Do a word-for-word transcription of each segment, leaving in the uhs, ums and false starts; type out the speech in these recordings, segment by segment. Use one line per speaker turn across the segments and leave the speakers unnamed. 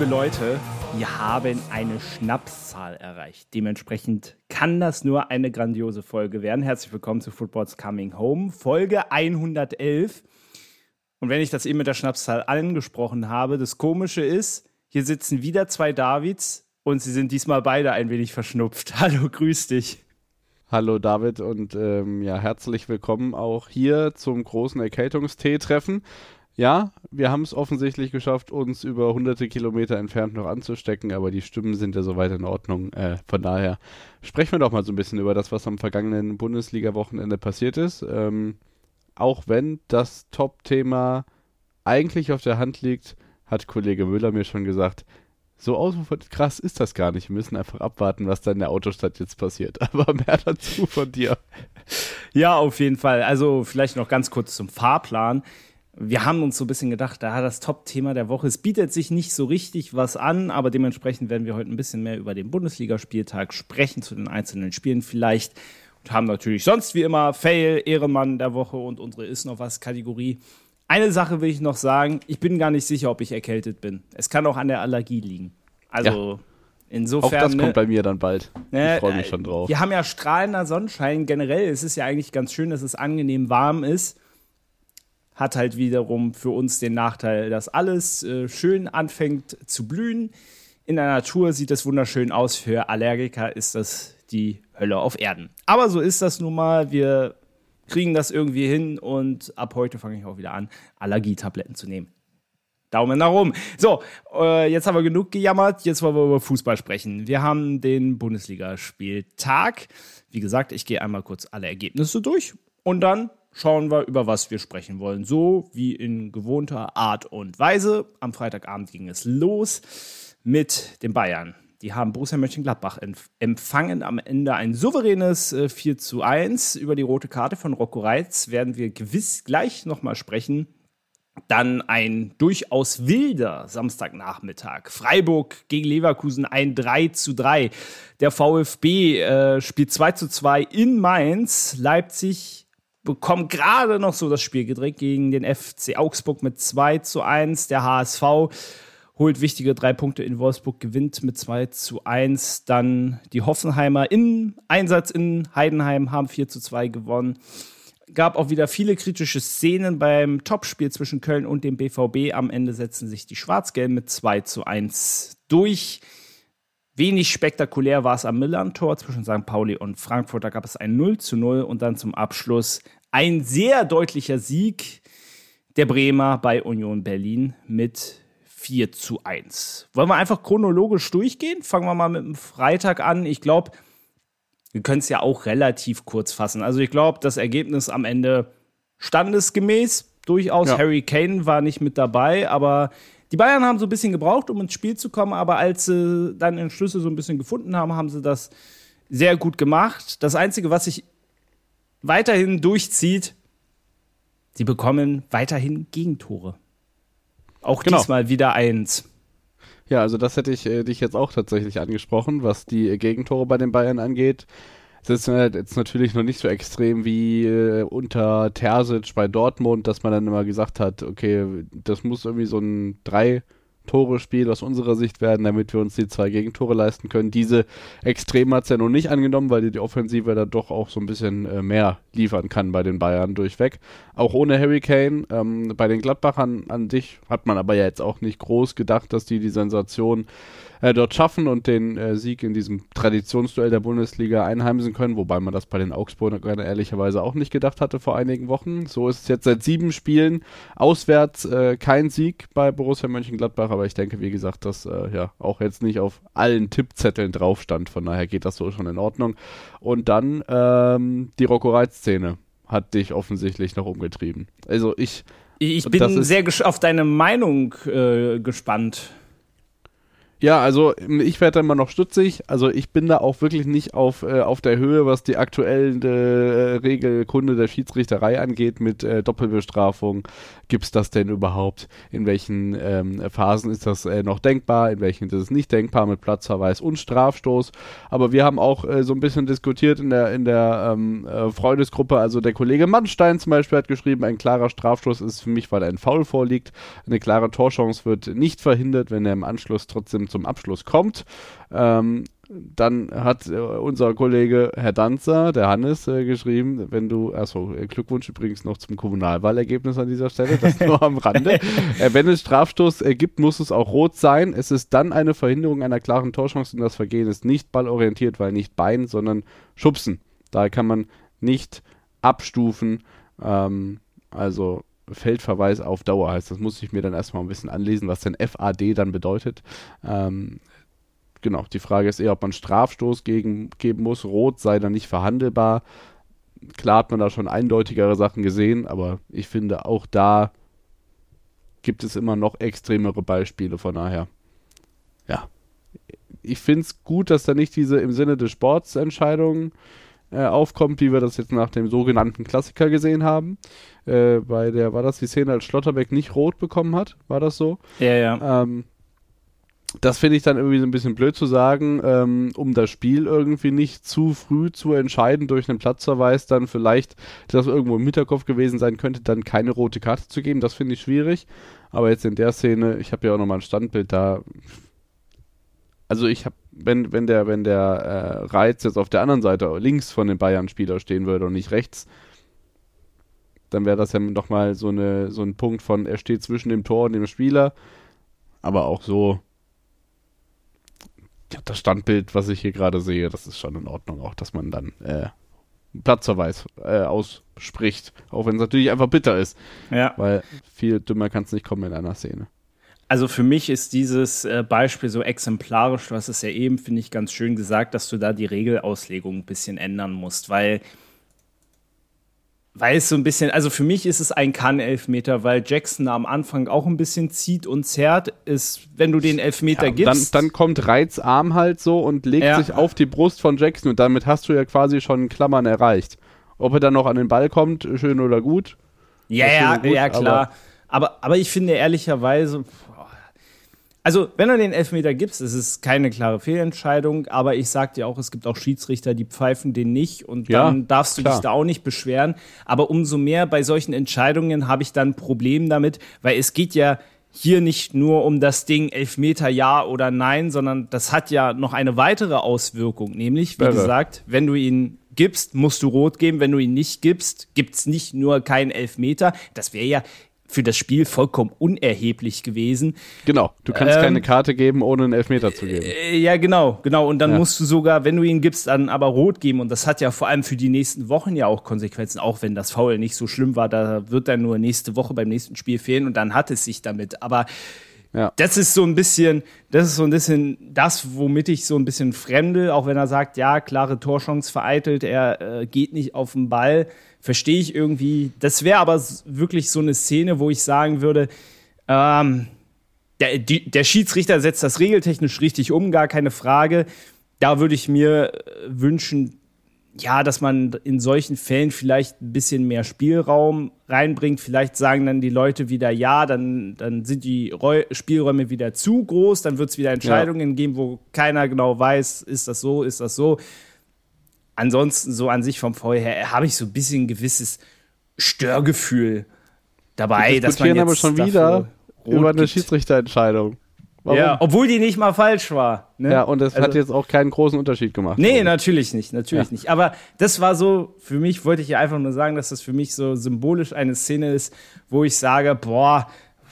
liebe Leute, wir haben eine Schnapszahl erreicht. Dementsprechend kann das nur eine grandiose Folge werden. Herzlich willkommen zu Football's Coming Home, Folge hundertelf. Und wenn ich das eben mit der Schnapszahl angesprochen habe, das Komische ist, hier sitzen wieder zwei Davids und sie sind diesmal beide ein wenig verschnupft. Hallo, grüß dich.
Hallo David und ähm, ja, herzlich willkommen auch hier zum großen Erkältungstee-Treffen. Ja, wir haben es offensichtlich geschafft, uns über hunderte Kilometer entfernt noch anzustecken, aber die Stimmen sind ja soweit in Ordnung. Äh, von daher sprechen wir doch mal so ein bisschen über das, was am vergangenen Bundesliga-Wochenende passiert ist. Ähm, auch wenn das Top-Thema eigentlich auf der Hand liegt, hat Kollege Müller mir schon gesagt, so ausufert krass ist das gar nicht. Wir müssen einfach abwarten, was da in der Autostadt jetzt passiert. Aber mehr dazu von dir.
Ja, auf jeden Fall. Also vielleicht noch ganz kurz zum Fahrplan. Wir haben uns so ein bisschen gedacht, da das Top-Thema der Woche, es bietet sich nicht so richtig was an, aber dementsprechend werden wir heute ein bisschen mehr über den Bundesligaspieltag sprechen, zu den einzelnen Spielen vielleicht. Und haben natürlich sonst wie immer Fail, Ehrenmann der Woche und unsere Ist noch was Kategorie. Eine Sache will ich noch sagen, ich bin gar nicht sicher, ob ich erkältet bin. Es kann auch an der Allergie liegen. Also ja. Insofern.
Auch das
ne,
kommt bei mir dann bald.
Ne,
ich freue mich schon drauf.
Wir haben ja strahlender Sonnenschein. Generell ist es ja eigentlich ganz schön, dass es angenehm warm ist. Hat halt wiederum für uns den Nachteil, dass alles äh, schön anfängt zu blühen. In der Natur sieht das wunderschön aus. Für Allergiker ist das die Hölle auf Erden. Aber so ist das nun mal. Wir kriegen das irgendwie hin und ab heute fange ich auch wieder an, Allergietabletten zu nehmen. Daumen nach oben. So, äh, jetzt haben wir genug gejammert. Jetzt wollen wir über Fußball sprechen. Wir haben den Bundesligaspieltag. Wie gesagt, ich gehe einmal kurz alle Ergebnisse durch und dann schauen wir, über was wir sprechen wollen. So wie in gewohnter Art und Weise. Am Freitagabend ging es los mit den Bayern. Die haben Borussia Mönchengladbach empfangen. Am Ende ein souveränes äh, vier zu eins. Über die rote Karte von Rocco Reitz werden wir gewiss gleich nochmal sprechen. Dann ein durchaus wilder Samstagnachmittag. Freiburg gegen Leverkusen, ein drei zu drei. Der VfB äh, spielt zwei zu zwei in Mainz. Leipzig bekommt gerade noch so das Spiel gedreht gegen den F C Augsburg mit zwei zu eins. Der H S V holt wichtige drei Punkte in Wolfsburg, gewinnt mit zwei zu eins. Dann die Hoffenheimer in Einsatz in Heidenheim haben vier zu zwei gewonnen. Gab auch wieder viele kritische Szenen beim Topspiel zwischen Köln und dem B V B. Am Ende setzen sich die Schwarz-Gelben mit zwei zu eins durch. Wenig spektakulär war es am Millern-Tor zwischen Sankt Pauli und Frankfurt. Da gab es ein null zu null und dann zum Abschluss ein sehr deutlicher Sieg der Bremer bei Union Berlin mit vier zu eins. Wollen wir einfach chronologisch durchgehen? Fangen wir mal mit dem Freitag an. Ich glaube, wir können es ja auch relativ kurz fassen. Also ich glaube, das Ergebnis am Ende standesgemäß. Durchaus ja. Harry Kane war nicht mit dabei, aber die Bayern haben so ein bisschen gebraucht, um ins Spiel zu kommen, aber als sie dann Entschlüsse so ein bisschen gefunden haben, haben sie das sehr gut gemacht. Das Einzige, was sich weiterhin durchzieht, sie bekommen weiterhin Gegentore. Auch genau. Diesmal wieder eins.
Ja, also das hätte ich äh, dich jetzt auch tatsächlich angesprochen, was die äh, Gegentore bei den Bayern angeht. Es ist äh, jetzt natürlich noch nicht so extrem wie äh, unter Terzic bei Dortmund, dass man dann immer gesagt hat, okay, das muss irgendwie so ein Drei-Tore-Spiel aus unserer Sicht werden, damit wir uns die zwei Gegentore leisten können. Diese Extreme hat es ja noch nicht angenommen, weil die, die Offensive da doch auch so ein bisschen äh, mehr liefern kann bei den Bayern durchweg. Auch ohne Harry Kane. Ähm, bei den Gladbachern an sich hat man aber ja jetzt auch nicht groß gedacht, dass die die Sensation äh, dort schaffen und den äh, Sieg in diesem Traditionsduell der Bundesliga einheimsen können, wobei man das bei den Augsburgern ehrlicherweise auch nicht gedacht hatte vor einigen Wochen. So ist es jetzt seit sieben Spielen auswärts äh, kein Sieg bei Borussia Mönchengladbach, aber ich denke, wie gesagt, dass äh, ja auch jetzt nicht auf allen Tippzetteln drauf stand, von daher geht das so schon in Ordnung. Und dann ähm, die Rocco Reitz-Szene hat dich offensichtlich noch umgetrieben. Also ich...
Ich bin sehr ges- auf deine Meinung äh, gespannt.
Ja, also ich werde da immer noch stutzig. Also ich bin da auch wirklich nicht auf, äh, auf der Höhe, was die aktuelle äh, Regelkunde der Schiedsrichterei angeht mit äh, Doppelbestrafung. Gibt es das denn überhaupt? In welchen ähm, Phasen ist das äh, noch denkbar? In welchen ist es nicht denkbar mit Platzverweis und Strafstoß? Aber wir haben auch äh, so ein bisschen diskutiert in der, in der ähm, äh, Freundesgruppe. Also der Kollege Mannstein zum Beispiel hat geschrieben, ein klarer Strafstoß ist für mich, weil ein Foul vorliegt. Eine klare Torchance wird nicht verhindert, wenn er im Anschluss trotzdem zum Abschluss kommt. Ähm, dann hat äh, unser Kollege Herr Danzer, der Hannes, äh, geschrieben, wenn du, achso, äh, Glückwunsch übrigens noch zum Kommunalwahlergebnis an dieser Stelle, das nur am Rande. äh, wenn es Strafstoß äh, gibt, muss es auch rot sein. Es ist dann eine Verhinderung einer klaren Torchance und das Vergehen ist nicht ballorientiert, weil nicht Bein, sondern Schubsen. Daher kann man nicht abstufen, ähm, also Feldverweis auf Dauer heißt. Das muss ich mir dann erstmal ein bisschen anlesen, was denn F A D dann bedeutet. Ähm, genau, die Frage ist eher, ob man Strafstoß gegen, geben muss. Rot sei dann nicht verhandelbar. Klar hat man da schon eindeutigere Sachen gesehen, aber ich finde, auch da gibt es immer noch extremere Beispiele. Von daher, ja. Ich finde es gut, dass da nicht diese im Sinne des Sports Entscheidungen äh, aufkommt, wie wir das jetzt nach dem sogenannten Klassiker gesehen haben. Äh, bei der, war das die Szene, als Schlotterbeck nicht rot bekommen hat? War das so?
Ja, ja.
Ähm, das finde ich dann irgendwie so ein bisschen blöd zu sagen, ähm, um das Spiel irgendwie nicht zu früh zu entscheiden durch einen Platzverweis, dann vielleicht, das irgendwo im Hinterkopf gewesen sein könnte, dann keine rote Karte zu geben. Das finde ich schwierig. Aber jetzt in der Szene, ich habe ja auch nochmal ein Standbild da. Also ich habe, wenn, wenn der, wenn der äh, Reiz jetzt auf der anderen Seite links von den Bayern-Spieler stehen würde und nicht rechts, dann wäre das ja nochmal so, eine, so ein Punkt von, er steht zwischen dem Tor und dem Spieler. Aber auch so, ja, das Standbild, was ich hier gerade sehe, das ist schon in Ordnung, auch dass man dann äh, einen Platzverweis äh, ausspricht, auch wenn es natürlich einfach bitter ist.
Ja.
Weil viel dümmer kann es nicht kommen in einer Szene.
Also für mich ist dieses äh, Beispiel so exemplarisch, du hast es ja eben, finde ich, ganz schön gesagt, dass du da die Regelauslegung ein bisschen ändern musst, weil Weil es so ein bisschen, also für mich ist es ein Kann-Elfmeter, weil Jackson am Anfang auch ein bisschen zieht und zerrt, ist, wenn du den Elfmeter
ja,
gibst.
Dann, dann kommt Reitz Arm halt so und legt
ja.
sich auf die Brust von Jackson und damit hast du ja quasi schon Klammern erreicht. Ob er dann noch an den Ball kommt, schön oder gut.
Ja, ja, gut, ja, klar. Aber, aber, aber ich finde ehrlicherweise, also wenn du den Elfmeter gibst, ist es keine klare Fehlentscheidung, aber ich sag dir auch, es gibt auch Schiedsrichter, die pfeifen den nicht und
ja,
dann darfst du
klar.
dich da auch nicht beschweren. Aber umso mehr bei solchen Entscheidungen habe ich dann ein Problem damit, weil es geht ja hier nicht nur um das Ding Elfmeter ja oder nein, sondern das hat ja noch eine weitere Auswirkung, nämlich, wie
Irre.
gesagt, wenn du ihn gibst, musst du rot geben, wenn du ihn nicht gibst, gibt's nicht nur keinen Elfmeter. Das wäre ja für das Spiel vollkommen unerheblich gewesen.
Genau, du kannst
ähm,
keine Karte geben, ohne einen Elfmeter zu geben.
Äh, ja, genau, genau. Und dann
ja.
musst du sogar, wenn du ihn gibst, dann aber rot geben. Und das hat ja vor allem für die nächsten Wochen ja auch Konsequenzen, auch wenn das Foul nicht so schlimm war. Da wird dann nur nächste Woche beim nächsten Spiel fehlen und dann hat es sich damit. Aber ja. das ist so ein bisschen, das ist so ein bisschen das, womit ich so ein bisschen fremde, auch wenn er sagt, ja, klare Torchance vereitelt, er äh, geht nicht auf den Ball. Verstehe ich irgendwie. Das wäre aber wirklich so eine Szene, wo ich sagen würde, ähm, der, die, der Schiedsrichter setzt das regeltechnisch richtig um, gar keine Frage. Da würde ich mir wünschen, ja, dass man in solchen Fällen vielleicht ein bisschen mehr Spielraum reinbringt. Vielleicht sagen dann die Leute wieder, ja, dann, dann sind die Räu- Spielräume wieder zu groß, dann wird es wieder Entscheidungen ja. geben, wo keiner genau weiß, ist das so, ist das so. Ansonsten, so an sich vom Vorher, habe ich so ein bisschen ein gewisses Störgefühl dabei, dass man jetzt
aber schon wieder über eine Schiedsrichterentscheidung.
Warum? Ja, obwohl die nicht mal falsch war. Ne?
Ja, und es
also,
hat jetzt auch keinen großen Unterschied gemacht.
Nee, oder? natürlich nicht, natürlich
ja.
nicht. Aber das war so, für mich wollte ich ja einfach nur sagen, dass das für mich so symbolisch eine Szene ist, wo ich sage, boah,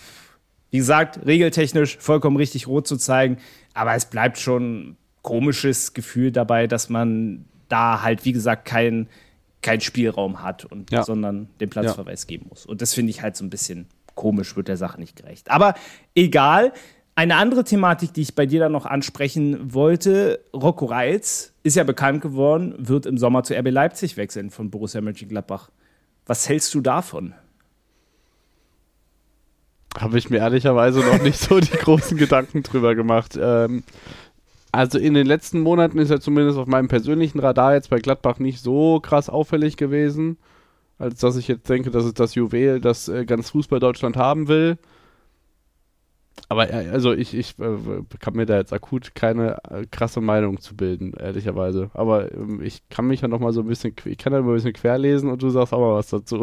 wie gesagt, regeltechnisch vollkommen richtig rot zu zeigen, aber es bleibt schon ein komisches Gefühl dabei, dass man da halt, wie gesagt, keinen kein Spielraum hat, und,
ja.
sondern den Platzverweis ja. geben muss. Und das finde ich halt so ein bisschen komisch, wird der Sache nicht gerecht. Aber egal. Eine andere Thematik, die ich bei dir dann noch ansprechen wollte, Rocco Reitz ist ja bekannt geworden, wird im Sommer zu R B Leipzig wechseln von Borussia Mönchengladbach. Was hältst du davon?
Habe ich mir ehrlicherweise noch nicht so die großen Gedanken drüber gemacht. Ähm, also in den letzten Monaten ist er zumindest auf meinem persönlichen Radar jetzt bei Gladbach nicht so krass auffällig gewesen, als dass ich jetzt denke, das ist das Juwel, das äh, ganz Fußball-Deutschland haben will. Aber äh, also ich, ich äh, kann mir da jetzt akut keine äh, krasse Meinung zu bilden, ehrlicherweise. Aber ähm, ich kann mich ja noch mal so ein bisschen, ich kann ja mal ein bisschen querlesen und du sagst auch mal was dazu.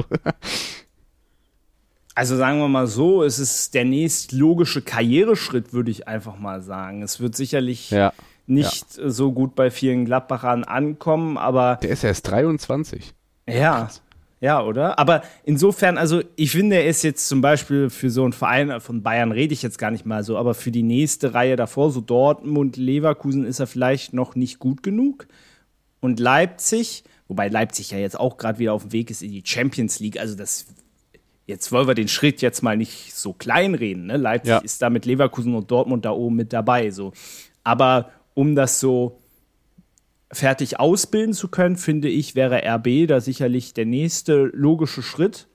Also sagen wir mal so, es ist der nächstlogische Karriereschritt, würde ich einfach mal sagen. Es wird sicherlich ja, nicht ja. so gut bei vielen Gladbachern ankommen, aber...
Der ist erst dreiundzwanzig.
Ja, krass. Ja, oder? Aber insofern, also ich finde, er ist jetzt zum Beispiel für so einen Verein, von Bayern rede ich jetzt gar nicht mal so, aber für die nächste Reihe davor, so Dortmund, Leverkusen, ist er vielleicht noch nicht gut genug. Und Leipzig, wobei Leipzig ja jetzt auch gerade wieder auf dem Weg ist in die Champions League, also das... Jetzt wollen wir den Schritt jetzt mal nicht so klein reden. Ne? Leipzig ja. ist da mit Leverkusen und Dortmund da oben mit dabei. So. Aber um das so fertig ausbilden zu können, finde ich, wäre R B da sicherlich der nächste logische Schritt.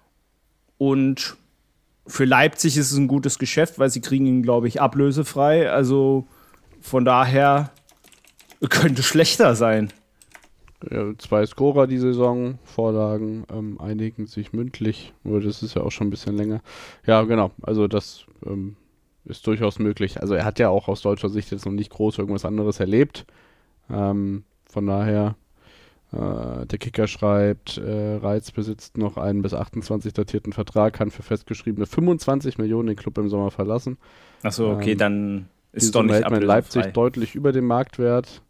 Und für Leipzig ist es ein gutes Geschäft, weil sie kriegen ihn, glaube ich, ablösefrei. Also von daher könnte schlechter sein.
Ja, zwei Scorer die Saison, Vorlagen, ähm, einigen sich mündlich, aber das ist ja auch schon ein bisschen länger. Ja, genau, also das ähm, ist durchaus möglich. Also er hat ja auch aus deutscher Sicht jetzt noch nicht groß irgendwas anderes erlebt. Ähm, von daher, äh, der Kicker schreibt, äh, Reitz besitzt noch einen bis achtundzwanzig datierten Vertrag, kann für festgeschriebene fünfundzwanzig Millionen den Club im Sommer verlassen.
Achso, okay, ähm, dann ist doch nicht
ablösefrei. In Leipzig deutlich über dem Marktwert.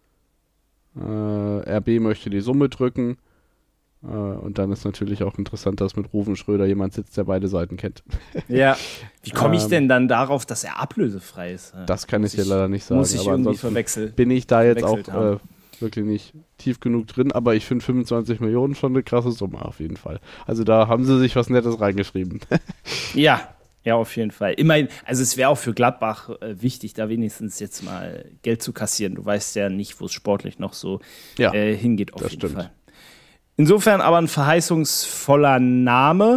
Uh, R B möchte die Summe drücken uh, und dann ist natürlich auch interessant, dass mit Ruven Schröder jemand sitzt, der beide Seiten kennt.
Ja, wie komme ich ähm, denn dann darauf, dass er ablösefrei ist?
Das kann ich dir leider nicht sagen.
Muss ich
aber
irgendwie verwechselt.
Bin ich da jetzt auch äh, wirklich nicht tief genug drin, aber ich finde fünfundzwanzig Millionen schon eine krasse Summe auf jeden Fall. Also da haben sie sich was Nettes reingeschrieben.
Ja. Ja, auf jeden Fall. Immerhin, also es wäre auch für Gladbach äh, wichtig, da wenigstens jetzt mal Geld zu kassieren. Du weißt ja nicht, wo es sportlich noch so ja, äh, hingeht, auf jeden stimmt. Fall. Insofern aber ein verheißungsvoller Name.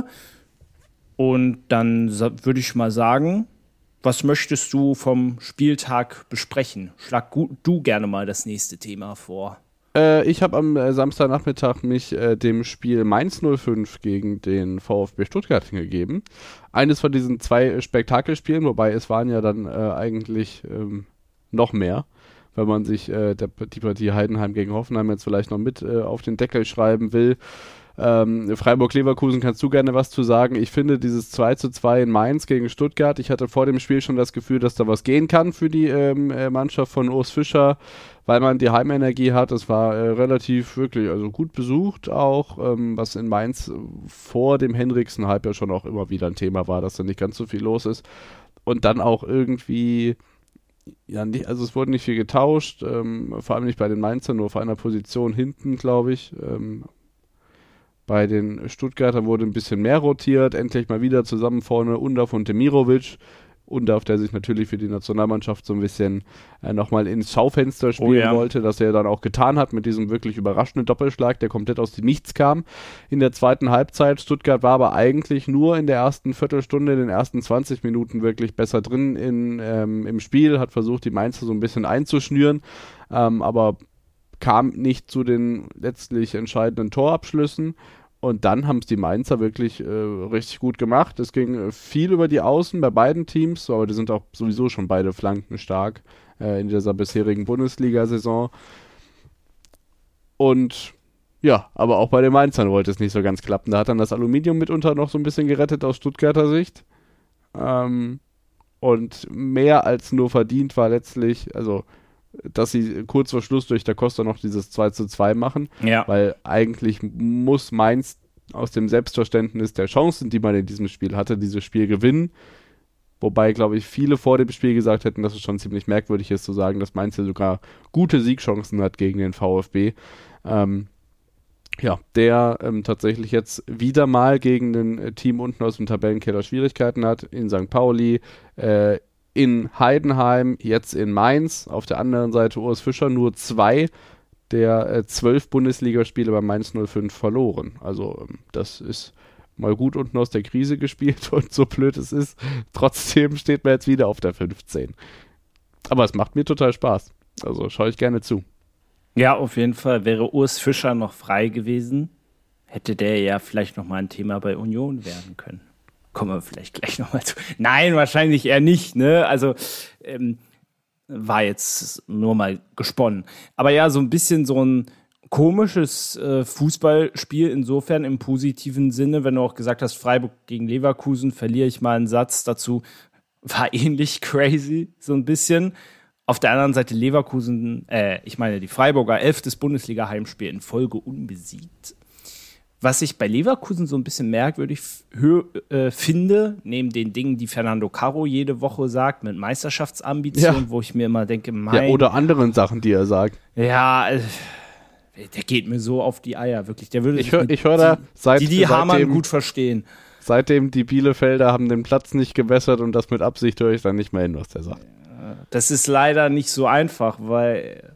Und dann würde ich mal sagen, was möchtest du vom Spieltag besprechen? Schlag du gerne mal das nächste Thema vor.
Ich habe am äh, Samstagnachmittag mich äh, dem Spiel Mainz null fünf gegen den VfB Stuttgart hingegeben. Eines von diesen zwei Spektakelspielen, wobei es waren ja dann äh, eigentlich ähm, noch mehr, wenn man sich äh, der, die Partie Heidenheim gegen Hoffenheim jetzt vielleicht noch mit äh, auf den Deckel schreiben will. Ähm, Freiburg-Leverkusen, kannst du gerne was zu sagen? Ich finde dieses zwei zu zwei in Mainz gegen Stuttgart, ich hatte vor dem Spiel schon das Gefühl, dass da was gehen kann für die ähm, Mannschaft von Urs Fischer, weil man die Heimenergie hat. Es war äh, relativ wirklich, also gut besucht auch, ähm, was in Mainz vor dem Henriksen-Hype ja schon auch immer wieder ein Thema war, dass da nicht ganz so viel los ist. Und dann auch irgendwie, ja, nicht, also es wurde nicht viel getauscht, ähm, vor allem nicht bei den Mainzern, nur auf einer Position hinten, glaube ich. Ähm, Bei den Stuttgartern wurde ein bisschen mehr rotiert, endlich mal wieder zusammen vorne Undav und Demirovic. Undav, der sich natürlich für die Nationalmannschaft so ein bisschen äh, nochmal ins Schaufenster spielen oh, ja. wollte, dass er dann auch getan hat mit diesem wirklich überraschenden Doppelschlag, der komplett aus dem Nichts kam in der zweiten Halbzeit. Stuttgart war aber eigentlich nur in der ersten Viertelstunde, in den ersten zwanzig Minuten wirklich besser drin in, ähm, im Spiel, hat versucht, die Mainzer so ein bisschen einzuschnüren, ähm, aber kam nicht zu den letztlich entscheidenden Torabschlüssen. Und dann haben es die Mainzer wirklich äh, richtig gut gemacht. Es ging äh, viel über die Außen bei beiden Teams, aber die sind auch sowieso schon beide Flanken stark äh, in dieser bisherigen Bundesliga-Saison. Und ja, aber auch bei den Mainzern wollte es nicht so ganz klappen. Da hat dann das Aluminium mitunter noch so ein bisschen gerettet aus Stuttgarter Sicht. Ähm, und mehr als nur verdient war letztlich, also dass sie kurz vor Schluss durch Da Costa noch dieses zwei zu zwei machen,
ja.
weil eigentlich muss Mainz aus dem Selbstverständnis der Chancen, die man in diesem Spiel hatte, dieses Spiel gewinnen. Wobei, glaube ich, viele vor dem Spiel gesagt hätten, dass es schon ziemlich merkwürdig ist zu sagen, dass Mainz ja sogar gute Siegchancen hat gegen den VfB. Ähm, ja, der ähm, tatsächlich jetzt wieder mal gegen ein äh, Team unten aus dem Tabellenkeller Schwierigkeiten hat, in Sankt Pauli, äh, in Heidenheim, jetzt in Mainz. Auf der anderen Seite Urs Fischer nur zwei der äh, zwölf Bundesligaspiele bei Mainz null fünf verloren. Also ähm, das ist mal gut unten aus der Krise gespielt und so blöd es ist, trotzdem steht man jetzt wieder auf der fünfzehn. Aber es macht mir total Spaß. Also schaue ich gerne zu.
Ja, auf jeden Fall. Wäre Urs Fischer noch frei gewesen, hätte der ja vielleicht noch mal ein Thema bei Union werden können. Kommen wir vielleicht gleich noch mal zu. Nein, wahrscheinlich eher nicht, ne? Also ähm, war jetzt nur mal gesponnen. Aber ja, so ein bisschen so ein komisches äh, Fußballspiel insofern im positiven Sinne, wenn du auch gesagt hast, Freiburg gegen Leverkusen, verliere ich mal einen Satz dazu, war ähnlich crazy, so ein bisschen. Auf der anderen Seite Leverkusen, äh, ich meine die Freiburger, elftes Bundesliga-Heimspiel in Folge unbesiegt. Was ich bei Leverkusen so ein bisschen merkwürdig hö- äh, finde, neben den Dingen, die Fernando Caro jede Woche sagt, mit Meisterschaftsambitionen, ja. wo ich mir immer denke, mein...
Ja, oder anderen Sachen, die er sagt.
Ja, äh, der geht mir so auf die Eier, wirklich. Der würde
ich höre ich hör da, seit,
die, die Hamann gut verstehen.
Seitdem die Bielefelder haben den Platz nicht gewässert und das mit Absicht, höre ich dann nicht mehr hin, was der sagt.
Das ist leider nicht so einfach, weil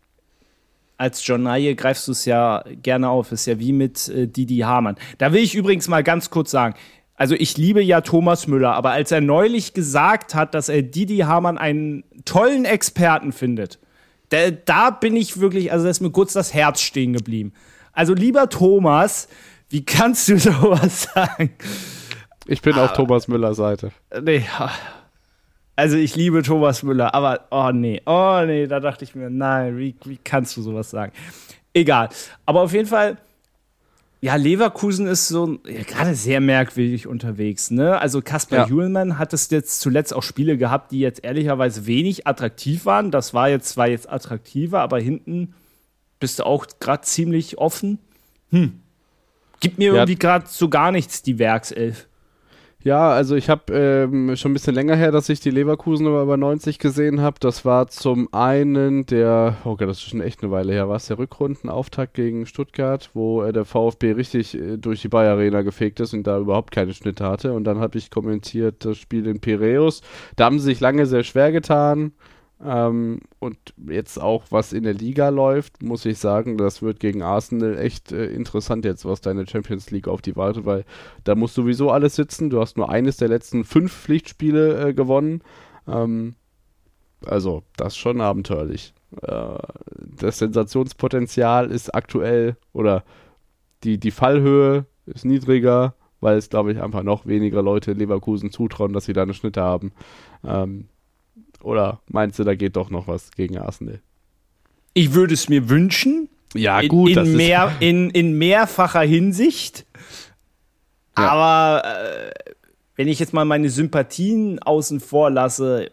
als Journaille greifst du es ja gerne auf. Ist ja wie mit äh, Didi Hamann. Da will ich übrigens mal ganz kurz sagen, also ich liebe ja Thomas Müller, aber als er neulich gesagt hat, dass er Didi Hamann einen tollen Experten findet, da, da bin ich wirklich, also da ist mir kurz das Herz stehen geblieben. Also lieber Thomas, wie kannst du sowas sagen?
Ich bin ah, auf Thomas Müllers Seite.
Nee, also ich liebe Thomas Müller, aber oh nee, oh nee, da dachte ich mir, nein, wie, wie kannst du sowas sagen? Egal, aber auf jeden Fall, ja, Leverkusen ist so ja, gerade sehr merkwürdig unterwegs, ne? Also Kasper ja. Hjulmann hat es jetzt zuletzt auch Spiele gehabt, die jetzt ehrlicherweise wenig attraktiv waren. Das war jetzt zwar jetzt attraktiver, aber hinten bist du auch gerade ziemlich offen. Hm. Gibt mir ja. irgendwie gerade so gar nichts, die Werkself.
Ja, also ich habe ähm, schon ein bisschen länger her, dass ich die Leverkusen über neunzig gesehen habe. Das war zum einen der, oh Gott, das ist schon echt eine Weile her, war es der Rückrundenauftakt gegen Stuttgart, wo äh, der VfB richtig äh, durch die Bayer Arena gefegt ist und da überhaupt keine Schnitte hatte. Und dann habe ich kommentiert das Spiel in Piräus. Da haben sie sich lange sehr schwer getan. Ähm, und jetzt auch, was in der Liga läuft, muss ich sagen, das wird gegen Arsenal echt äh, interessant jetzt, was deine Champions League auf die wartet, weil da muss sowieso alles sitzen. Du hast nur eines der letzten fünf Pflichtspiele äh, gewonnen. Ähm, also, das ist schon abenteuerlich. Äh, das Sensationspotenzial ist aktuell, oder die, die Fallhöhe ist niedriger, weil es, glaube ich, einfach noch weniger Leute Leverkusen zutrauen, dass sie da eine Schnitte haben. Ähm, Oder meinst du, da geht doch noch was gegen Arsenal?
Ich würde es mir wünschen.
Ja, gut.
In,
das
in,
ist
mehr, in, in mehrfacher Hinsicht. Ja. Aber äh, wenn ich jetzt mal meine Sympathien außen vor lasse,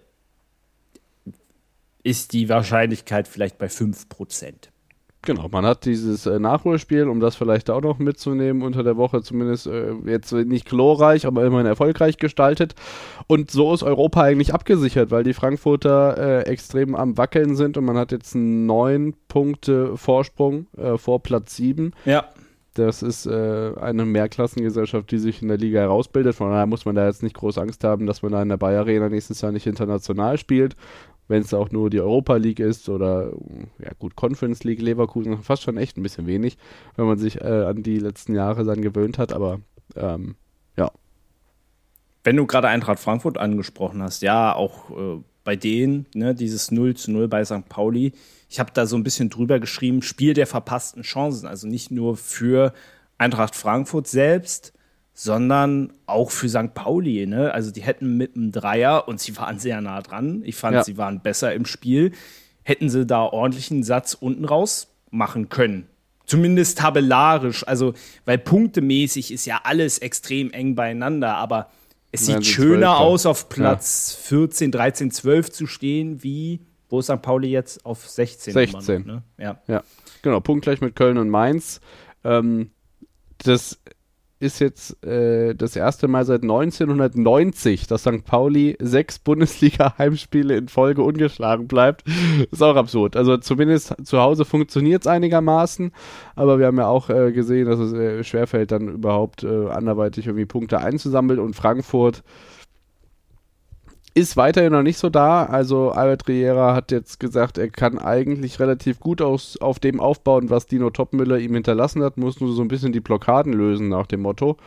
ist die Wahrscheinlichkeit vielleicht bei fünf Prozent.
Genau, man hat dieses äh, Nachholspiel, um das vielleicht auch noch mitzunehmen, unter der Woche zumindest äh, jetzt nicht glorreich, aber immerhin erfolgreich gestaltet. Und so ist Europa eigentlich abgesichert, weil die Frankfurter äh, extrem am Wackeln sind und man hat jetzt einen neun Punkte Vorsprung äh, vor Platz sieben.
Ja.
Das ist äh, eine Mehrklassengesellschaft, die sich in der Liga herausbildet. Von daher muss man da jetzt nicht groß Angst haben, dass man da in der Bayer Arena nächstes Jahr nicht international spielt. Wenn es auch nur die Europa League ist oder, ja gut, Conference League, Leverkusen, fast schon echt ein bisschen wenig, wenn man sich äh, an die letzten Jahre dann gewöhnt hat, aber ähm, ja.
Wenn du gerade Eintracht Frankfurt angesprochen hast, ja, auch äh, bei denen, ne, dieses null zu null bei Sankt Pauli, ich habe da so ein bisschen drüber geschrieben, Spiel der verpassten Chancen, also nicht nur für Eintracht Frankfurt selbst, sondern auch für Sankt Pauli, ne? Also die hätten mit einem Dreier, und sie waren sehr nah dran, ich fand, ja. sie waren besser im Spiel, hätten sie da ordentlichen Satz unten raus machen können. Zumindest tabellarisch, also, weil punktemäßig ist ja alles extrem eng beieinander, aber es sieht schöner zwölf aus, auf Platz ja. vierzehn, dreizehn, zwölf zu stehen, wie, wo ist Sankt Pauli jetzt auf sechzehn?
sechzehn.
Noch, ne? Ja.
Ja, genau, punktgleich mit Köln und Mainz. Ähm, das ist jetzt äh, das erste Mal seit neunzehnhundertneunzig, dass Sankt Pauli sechs Bundesliga-Heimspiele in Folge ungeschlagen bleibt. Ist auch absurd. Also zumindest zu Hause funktioniert es einigermaßen, aber wir haben ja auch äh, gesehen, dass es äh, schwerfällt, dann überhaupt äh, anderweitig irgendwie Punkte einzusammeln, und Frankfurt ist weiterhin noch nicht so da. Also Albert Riera hat jetzt gesagt, er kann eigentlich relativ gut aus, auf dem aufbauen, was Dino Toppmüller ihm hinterlassen hat, muss nur so ein bisschen die Blockaden lösen nach dem Motto.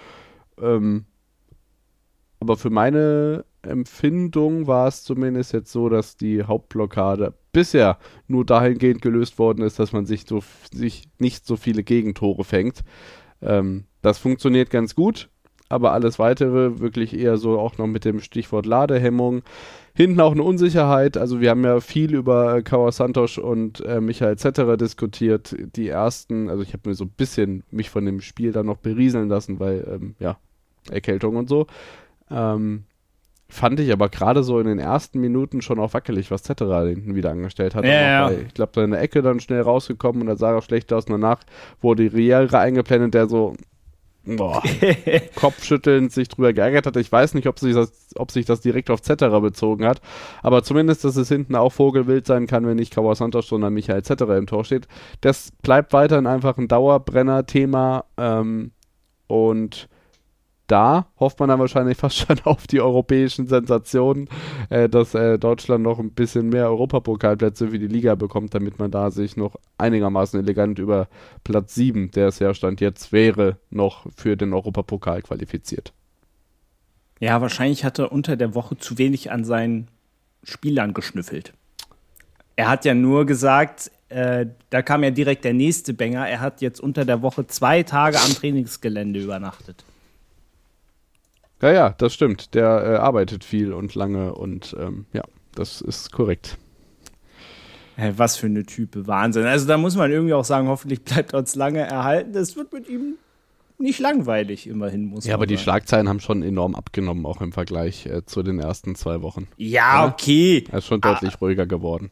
Ähm, aber für meine Empfindung war es zumindest jetzt so, dass die Hauptblockade bisher nur dahingehend gelöst worden ist, dass man sich, so, sich nicht so viele Gegentore fängt. Ähm, das funktioniert ganz gut, aber alles Weitere wirklich eher so auch noch mit dem Stichwort Ladehemmung. Hinten auch eine Unsicherheit, also wir haben ja viel über Kawa Santos und äh, Michael Zetterer diskutiert. Die ersten, also ich habe mir so ein bisschen mich von dem Spiel dann noch berieseln lassen, weil, ähm, ja, Erkältung und so. Ähm, fand ich aber gerade so in den ersten Minuten schon auch wackelig, was Zetterer hinten wieder angestellt hat.
Ja, ja.
Bei, ich glaube, da in der Ecke dann schnell rausgekommen und da sah er schlecht aus. Und danach wurde Riera eingeblendet, der so boah, kopfschüttelnd sich drüber geärgert hat. Ich weiß nicht, ob sich das, ob sich das direkt auf Zetterer bezogen hat, aber zumindest, dass es hinten auch vogelwild sein kann, wenn nicht Kawa Santos, sondern Michael Zetterer im Tor steht. Das bleibt weiterhin einfach ein Dauerbrenner-Thema ähm, und da hofft man dann wahrscheinlich fast schon auf die europäischen Sensationen, äh, dass äh, Deutschland noch ein bisschen mehr Europapokalplätze für die Liga bekommt, damit man da sich noch einigermaßen elegant über Platz sieben, der es ja Stand jetzt wäre, noch für den Europapokal qualifiziert.
Ja, wahrscheinlich hat er unter der Woche zu wenig an seinen Spielern geschnüffelt. Er hat ja nur gesagt, äh, da kam ja direkt der nächste Banger, er hat jetzt unter der Woche zwei Tage am Trainingsgelände übernachtet.
Ja, ja, das stimmt. Der äh, arbeitet viel und lange und ähm, ja, das ist korrekt.
Hey, was für eine Type, Wahnsinn. Also da muss man irgendwie auch sagen, hoffentlich bleibt er uns lange erhalten. Es wird mit ihm nicht langweilig, immerhin muss
Ja,
man
aber die
sagen.
Schlagzeilen haben schon enorm abgenommen, auch im Vergleich äh, zu den ersten zwei Wochen.
Ja, okay.
Er ist schon deutlich ah. ruhiger geworden.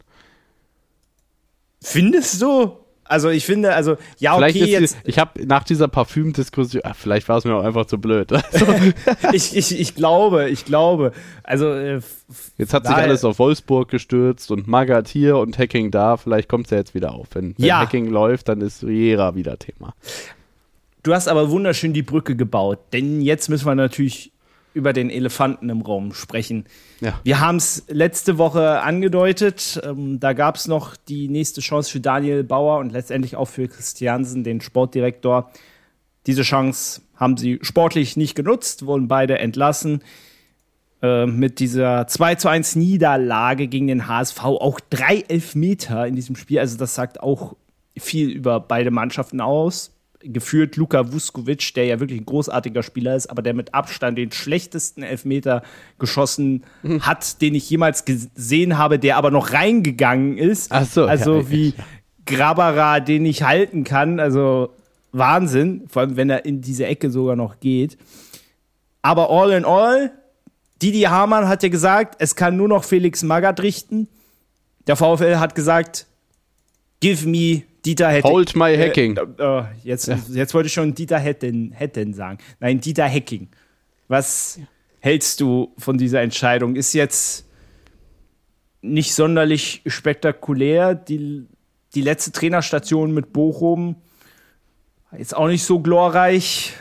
Findest du? Also ich finde, also, ja,
vielleicht
okay,
ist
jetzt.
Die, ich habe nach dieser Parfüm-Diskussion, ach, vielleicht war es mir auch einfach zu blöd. Also,
ich, ich, ich glaube, ich glaube. Also, äh, f-
jetzt hat sich
daher-
alles auf Wolfsburg gestürzt und Magath hier und Hacking da. Vielleicht kommt es ja jetzt wieder auf. Wenn, wenn
Ja.
Hacking läuft, dann ist Riera wieder Thema.
Du hast aber wunderschön die Brücke gebaut, denn jetzt müssen wir natürlich über den Elefanten im Raum sprechen.
Ja.
Wir haben es letzte Woche angedeutet, ähm, da gab es noch die nächste Chance für Daniel Bauer und letztendlich auch für Christiansen, den Sportdirektor. Diese Chance haben sie sportlich nicht genutzt, wurden beide entlassen. Äh, mit dieser zwei zu eins Niederlage gegen den H S V, auch drei Elfmeter in diesem Spiel, also das sagt auch viel über beide Mannschaften aus. Geführt Luka Vuskovic, der ja wirklich ein großartiger Spieler ist, aber der mit Abstand den schlechtesten Elfmeter geschossen mhm. hat, den ich jemals gesehen habe, der aber noch reingegangen ist.
Ach so,
also
ja,
wie Grabara, den ich halten kann. Also Wahnsinn, vor allem wenn er in diese Ecke sogar noch geht. Aber all in all, Didi Hamann hat ja gesagt, es kann nur noch Felix Magath richten. Der VfL hat gesagt, give me Dieter Hecking.
Hold my Hacking.
Äh, äh, jetzt, ja. jetzt wollte ich schon Dieter Hetten, Hetten sagen. Nein, Dieter Hecking. Was ja. hältst du von dieser Entscheidung? Ist jetzt nicht sonderlich spektakulär. Die, die letzte Trainerstation mit Bochum ist auch nicht so glorreich.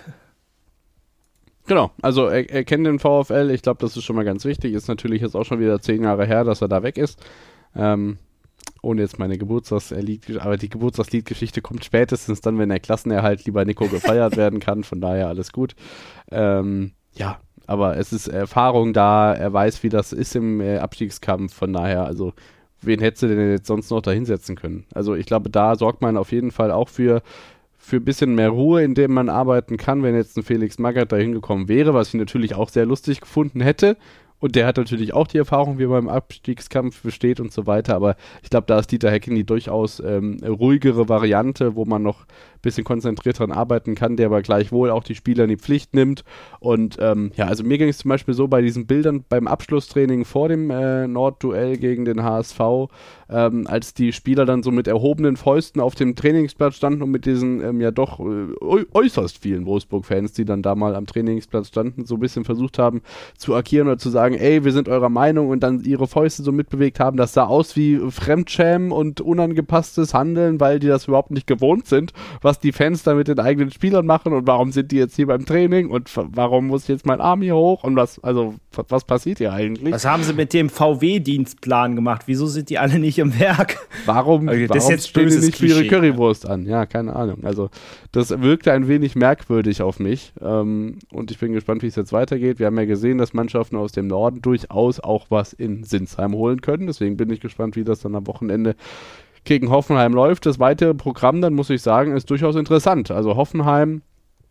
Genau, also er, er kennt den VfL. Ich glaube, das ist schon mal ganz wichtig. Ist natürlich jetzt auch schon wieder zehn Jahre her, dass er da weg ist. Ähm, ohne jetzt meine Geburtstagslied, aber die Geburtstagsliedgeschichte kommt spätestens dann, wenn der Klassenerhalt lieber Nico gefeiert werden kann, von daher alles gut. Ähm, ja, aber es ist Erfahrung da, er weiß, wie das ist im äh, Abstiegskampf, von daher, also wen hättest du denn jetzt sonst noch da hinsetzen können? Also ich glaube, da sorgt man auf jeden Fall auch für für ein bisschen mehr Ruhe, in dem man arbeiten kann, wenn jetzt ein Felix Magath da hingekommen wäre, was ich natürlich auch sehr lustig gefunden hätte. Und der hat natürlich auch die Erfahrung, wie er beim Abstiegskampf besteht und so weiter. Aber ich glaube, da ist Dieter Hecking die durchaus ähm, ruhigere Variante, wo man noch ein bisschen konzentriert dran arbeiten kann, der aber gleichwohl auch die Spieler in die Pflicht nimmt. Und ähm, ja, also mir ging es zum Beispiel so bei diesen Bildern beim Abschlusstraining vor dem äh, Nordduell gegen den H S V, ähm, als die Spieler dann so mit erhobenen Fäusten auf dem Trainingsplatz standen und mit diesen ähm, ja doch äh, äußerst vielen Wolfsburg-Fans, die dann da mal am Trainingsplatz standen, so ein bisschen versucht haben zu agieren oder zu sagen, ey, wir sind eurer Meinung und dann ihre Fäuste so mitbewegt haben. Das sah aus wie Fremdschämen und unangepasstes Handeln, weil die das überhaupt nicht gewohnt sind, was die Fans da mit den eigenen Spielern machen und warum sind die jetzt hier beim Training und f- warum muss jetzt mein Arm hier hoch und was, also was passiert hier eigentlich?
Was haben sie mit dem V W-Dienstplan gemacht? Wieso sind die alle nicht im Werk?
Warum,
okay,
warum
jetzt
stehen die nicht
Klischee,
für ihre Currywurst an? Ja, keine Ahnung. Also das wirkte ein wenig merkwürdig auf mich ähm, und ich bin gespannt, wie es jetzt weitergeht. Wir haben ja gesehen, dass Mannschaften aus dem Norden durchaus auch was in Sinsheim holen können. Deswegen bin ich gespannt, wie das dann am Wochenende gegen Hoffenheim läuft. Das weitere Programm, dann muss ich sagen, ist durchaus interessant. Also Hoffenheim,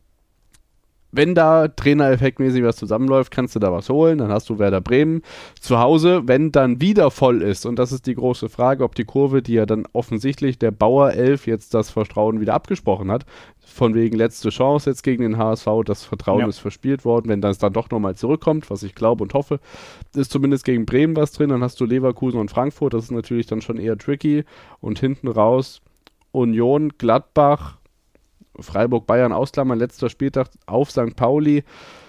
wenn da trainereffektmäßig was zusammenläuft, kannst du da was holen. Dann hast du Werder Bremen zu Hause, wenn dann wieder voll ist. Und das ist die große Frage, ob die Kurve, die ja dann offensichtlich der Bauer elf jetzt das Vertrauen wieder abgesprochen hat, von wegen letzte Chance jetzt gegen den H S V, das Vertrauen ja. ist verspielt worden. Wenn das dann doch nochmal zurückkommt, was ich glaube und hoffe, ist zumindest gegen Bremen was drin. Dann hast du Leverkusen und Frankfurt. Das ist natürlich dann schon eher tricky. Und hinten raus Union, Gladbach, Freiburg, Bayern ausklammern, letzter Spieltag auf Sankt Pauli.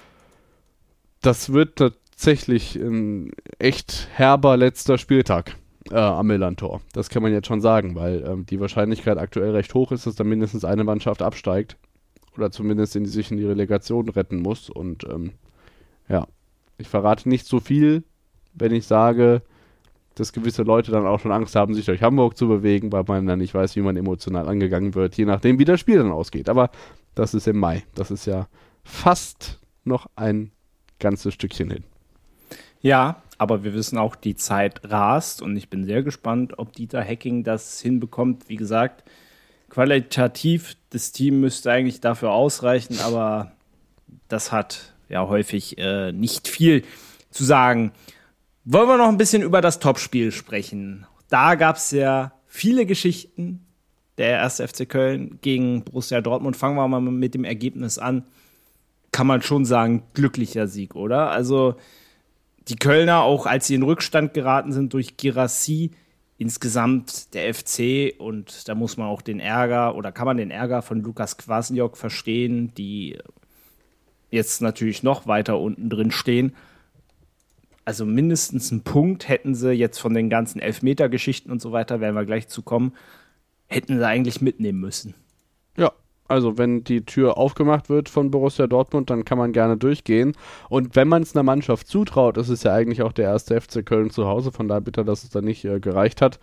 Das wird tatsächlich ein echt herber letzter Spieltag äh, am Millantor. Das kann man jetzt schon sagen, weil ähm, die Wahrscheinlichkeit aktuell recht hoch ist, dass da mindestens eine Mannschaft absteigt oder zumindest in die, sich in die Relegation retten muss. Und ähm, ja, ich verrate nicht so viel, wenn ich sage, dass gewisse Leute dann auch schon Angst haben, sich durch Hamburg zu bewegen, weil man dann nicht weiß, wie man emotional angegangen wird, je nachdem, wie das Spiel dann ausgeht. Aber das ist im Mai. Das ist ja fast noch ein ganzes Stückchen hin.
Ja, aber wir wissen auch, die Zeit rast und ich bin sehr gespannt, ob Dieter Hecking das hinbekommt. Wie gesagt, qualitativ, das Team müsste eigentlich dafür ausreichen, aber das hat ja häufig äh, nicht viel zu sagen. Wollen wir noch ein bisschen über das Topspiel sprechen? Da gab es ja viele Geschichten. Der erste F C Köln gegen Borussia Dortmund. Fangen wir mal mit dem Ergebnis an. Kann man schon sagen, glücklicher Sieg, oder? Also die Kölner, auch als sie in Rückstand geraten sind durch Guirassy, insgesamt der F C, und da muss man auch den Ärger, oder kann man den Ärger von Lukas Kwasniok verstehen, die jetzt natürlich noch weiter unten drin stehen. Also mindestens einen Punkt hätten sie jetzt von den ganzen Elfmeter-Geschichten und so weiter, werden wir gleich zu kommen, hätten sie eigentlich mitnehmen müssen.
Ja, also wenn die Tür aufgemacht wird von Borussia Dortmund, dann kann man gerne durchgehen. Und wenn man es einer Mannschaft zutraut, ist es ja eigentlich auch der erste F C Köln zu Hause, von daher bitter, dass es da nicht äh, gereicht hat.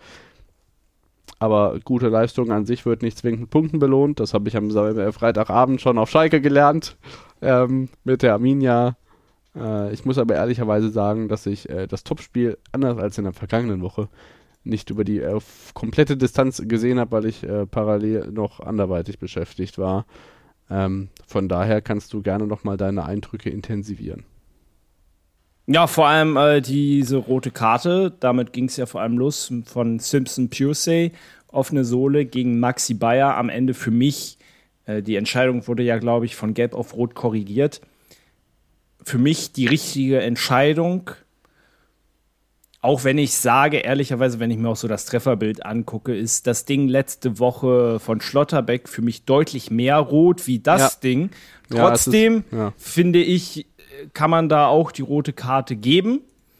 Aber gute Leistung an sich wird nicht zwingend mit Punkten belohnt. Das habe ich am Freitagabend schon auf Schalke gelernt, ähm, mit der Arminia. Ich muss aber ehrlicherweise sagen, dass ich äh, das Topspiel, anders als in der vergangenen Woche, nicht über die äh, komplette Distanz gesehen habe, weil ich äh, parallel noch anderweitig beschäftigt war. Ähm, von daher kannst du gerne nochmal deine Eindrücke intensivieren.
Ja, vor allem äh, diese rote Karte, damit ging es ja vor allem los von Simpson Pusey, offene Sohle gegen Maxi Bayer. Am Ende für mich, äh, die Entscheidung wurde ja, glaube ich, von Gelb auf Rot korrigiert. Für mich die richtige Entscheidung, auch wenn ich sage, ehrlicherweise, wenn ich mir auch so das Trefferbild angucke, ist das Ding letzte Woche von Schlotterbeck für mich deutlich mehr rot wie das ja. Ding. Trotzdem, ja, ist, ja. finde ich, kann man da auch die rote Karte geben.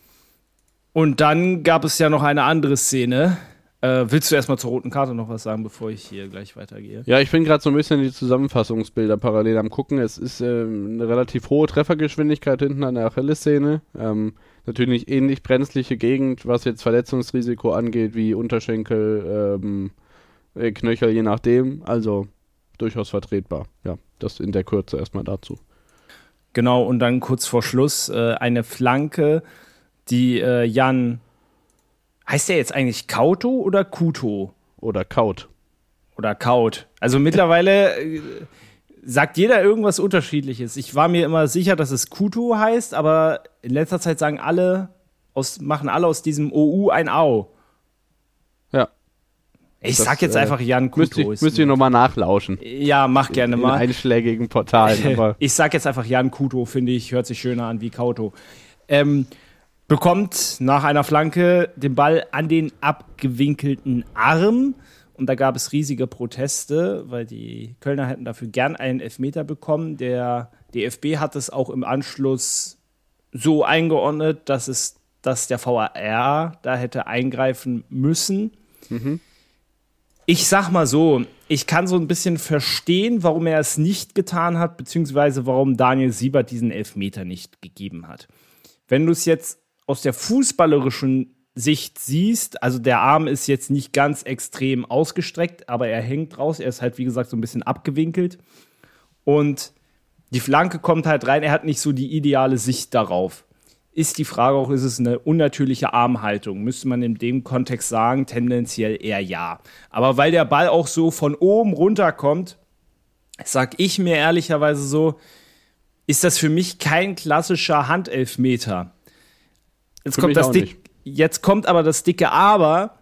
Und dann gab es ja noch eine andere Szene. Äh, willst du erstmal zur roten Karte noch was sagen, bevor ich hier gleich weitergehe?
Ja, ich bin gerade so ein bisschen die Zusammenfassungsbilder parallel am Gucken. Es ist ähm, eine relativ hohe Treffergeschwindigkeit hinten an der Achillessehne. Ähm, natürlich ähnlich brenzliche Gegend, was jetzt Verletzungsrisiko angeht, wie Unterschenkel, ähm, Knöchel, je nachdem. Also durchaus vertretbar. Ja, das in der Kürze erstmal dazu.
Genau, und dann kurz vor Schluss äh, eine Flanke, die äh, Jan... Heißt der jetzt eigentlich Kauto oder Kuto?
Oder Kaut.
Oder Kaut. Also mittlerweile äh, sagt jeder irgendwas Unterschiedliches. Ich war mir immer sicher, dass es Kuto heißt, aber in letzter Zeit sagen alle, aus, machen alle aus diesem O U ein Au.
Ja.
Ich das, sag jetzt äh, einfach Jan Kuto.
Müsst ich, müsst ihr nochmal nachlauschen.
Ja, mach gerne
in,
mal.
In einschlägigen Portalen. Aber
ich sag jetzt einfach Jan Kuto, finde ich, hört sich schöner an wie Kauto. Ähm, bekommt nach einer Flanke den Ball an den abgewinkelten Arm. Und da gab es riesige Proteste, weil die Kölner hätten dafür gern einen Elfmeter bekommen. Der D F B hat es auch im Anschluss so eingeordnet, dass, es, dass der V A R da hätte eingreifen müssen.
Mhm.
Ich sag mal so, ich kann so ein bisschen verstehen, warum er es nicht getan hat, beziehungsweise warum Daniel Siebert diesen Elfmeter nicht gegeben hat. wenn du es jetzt aus der fußballerischen Sicht siehst, also der Arm ist jetzt nicht ganz extrem ausgestreckt, aber er hängt raus, er ist halt, wie gesagt, so ein bisschen abgewinkelt. Und die Flanke kommt halt rein, er hat nicht so die ideale Sicht darauf. Ist die Frage auch, ist es eine unnatürliche Armhaltung? Müsste man in dem Kontext sagen, tendenziell eher ja. Aber weil der Ball auch so von oben runterkommt, sag ich mir ehrlicherweise so, ist das für mich kein klassischer Handelfmeter. Jetzt kommt das dick, jetzt kommt aber das dicke Aber.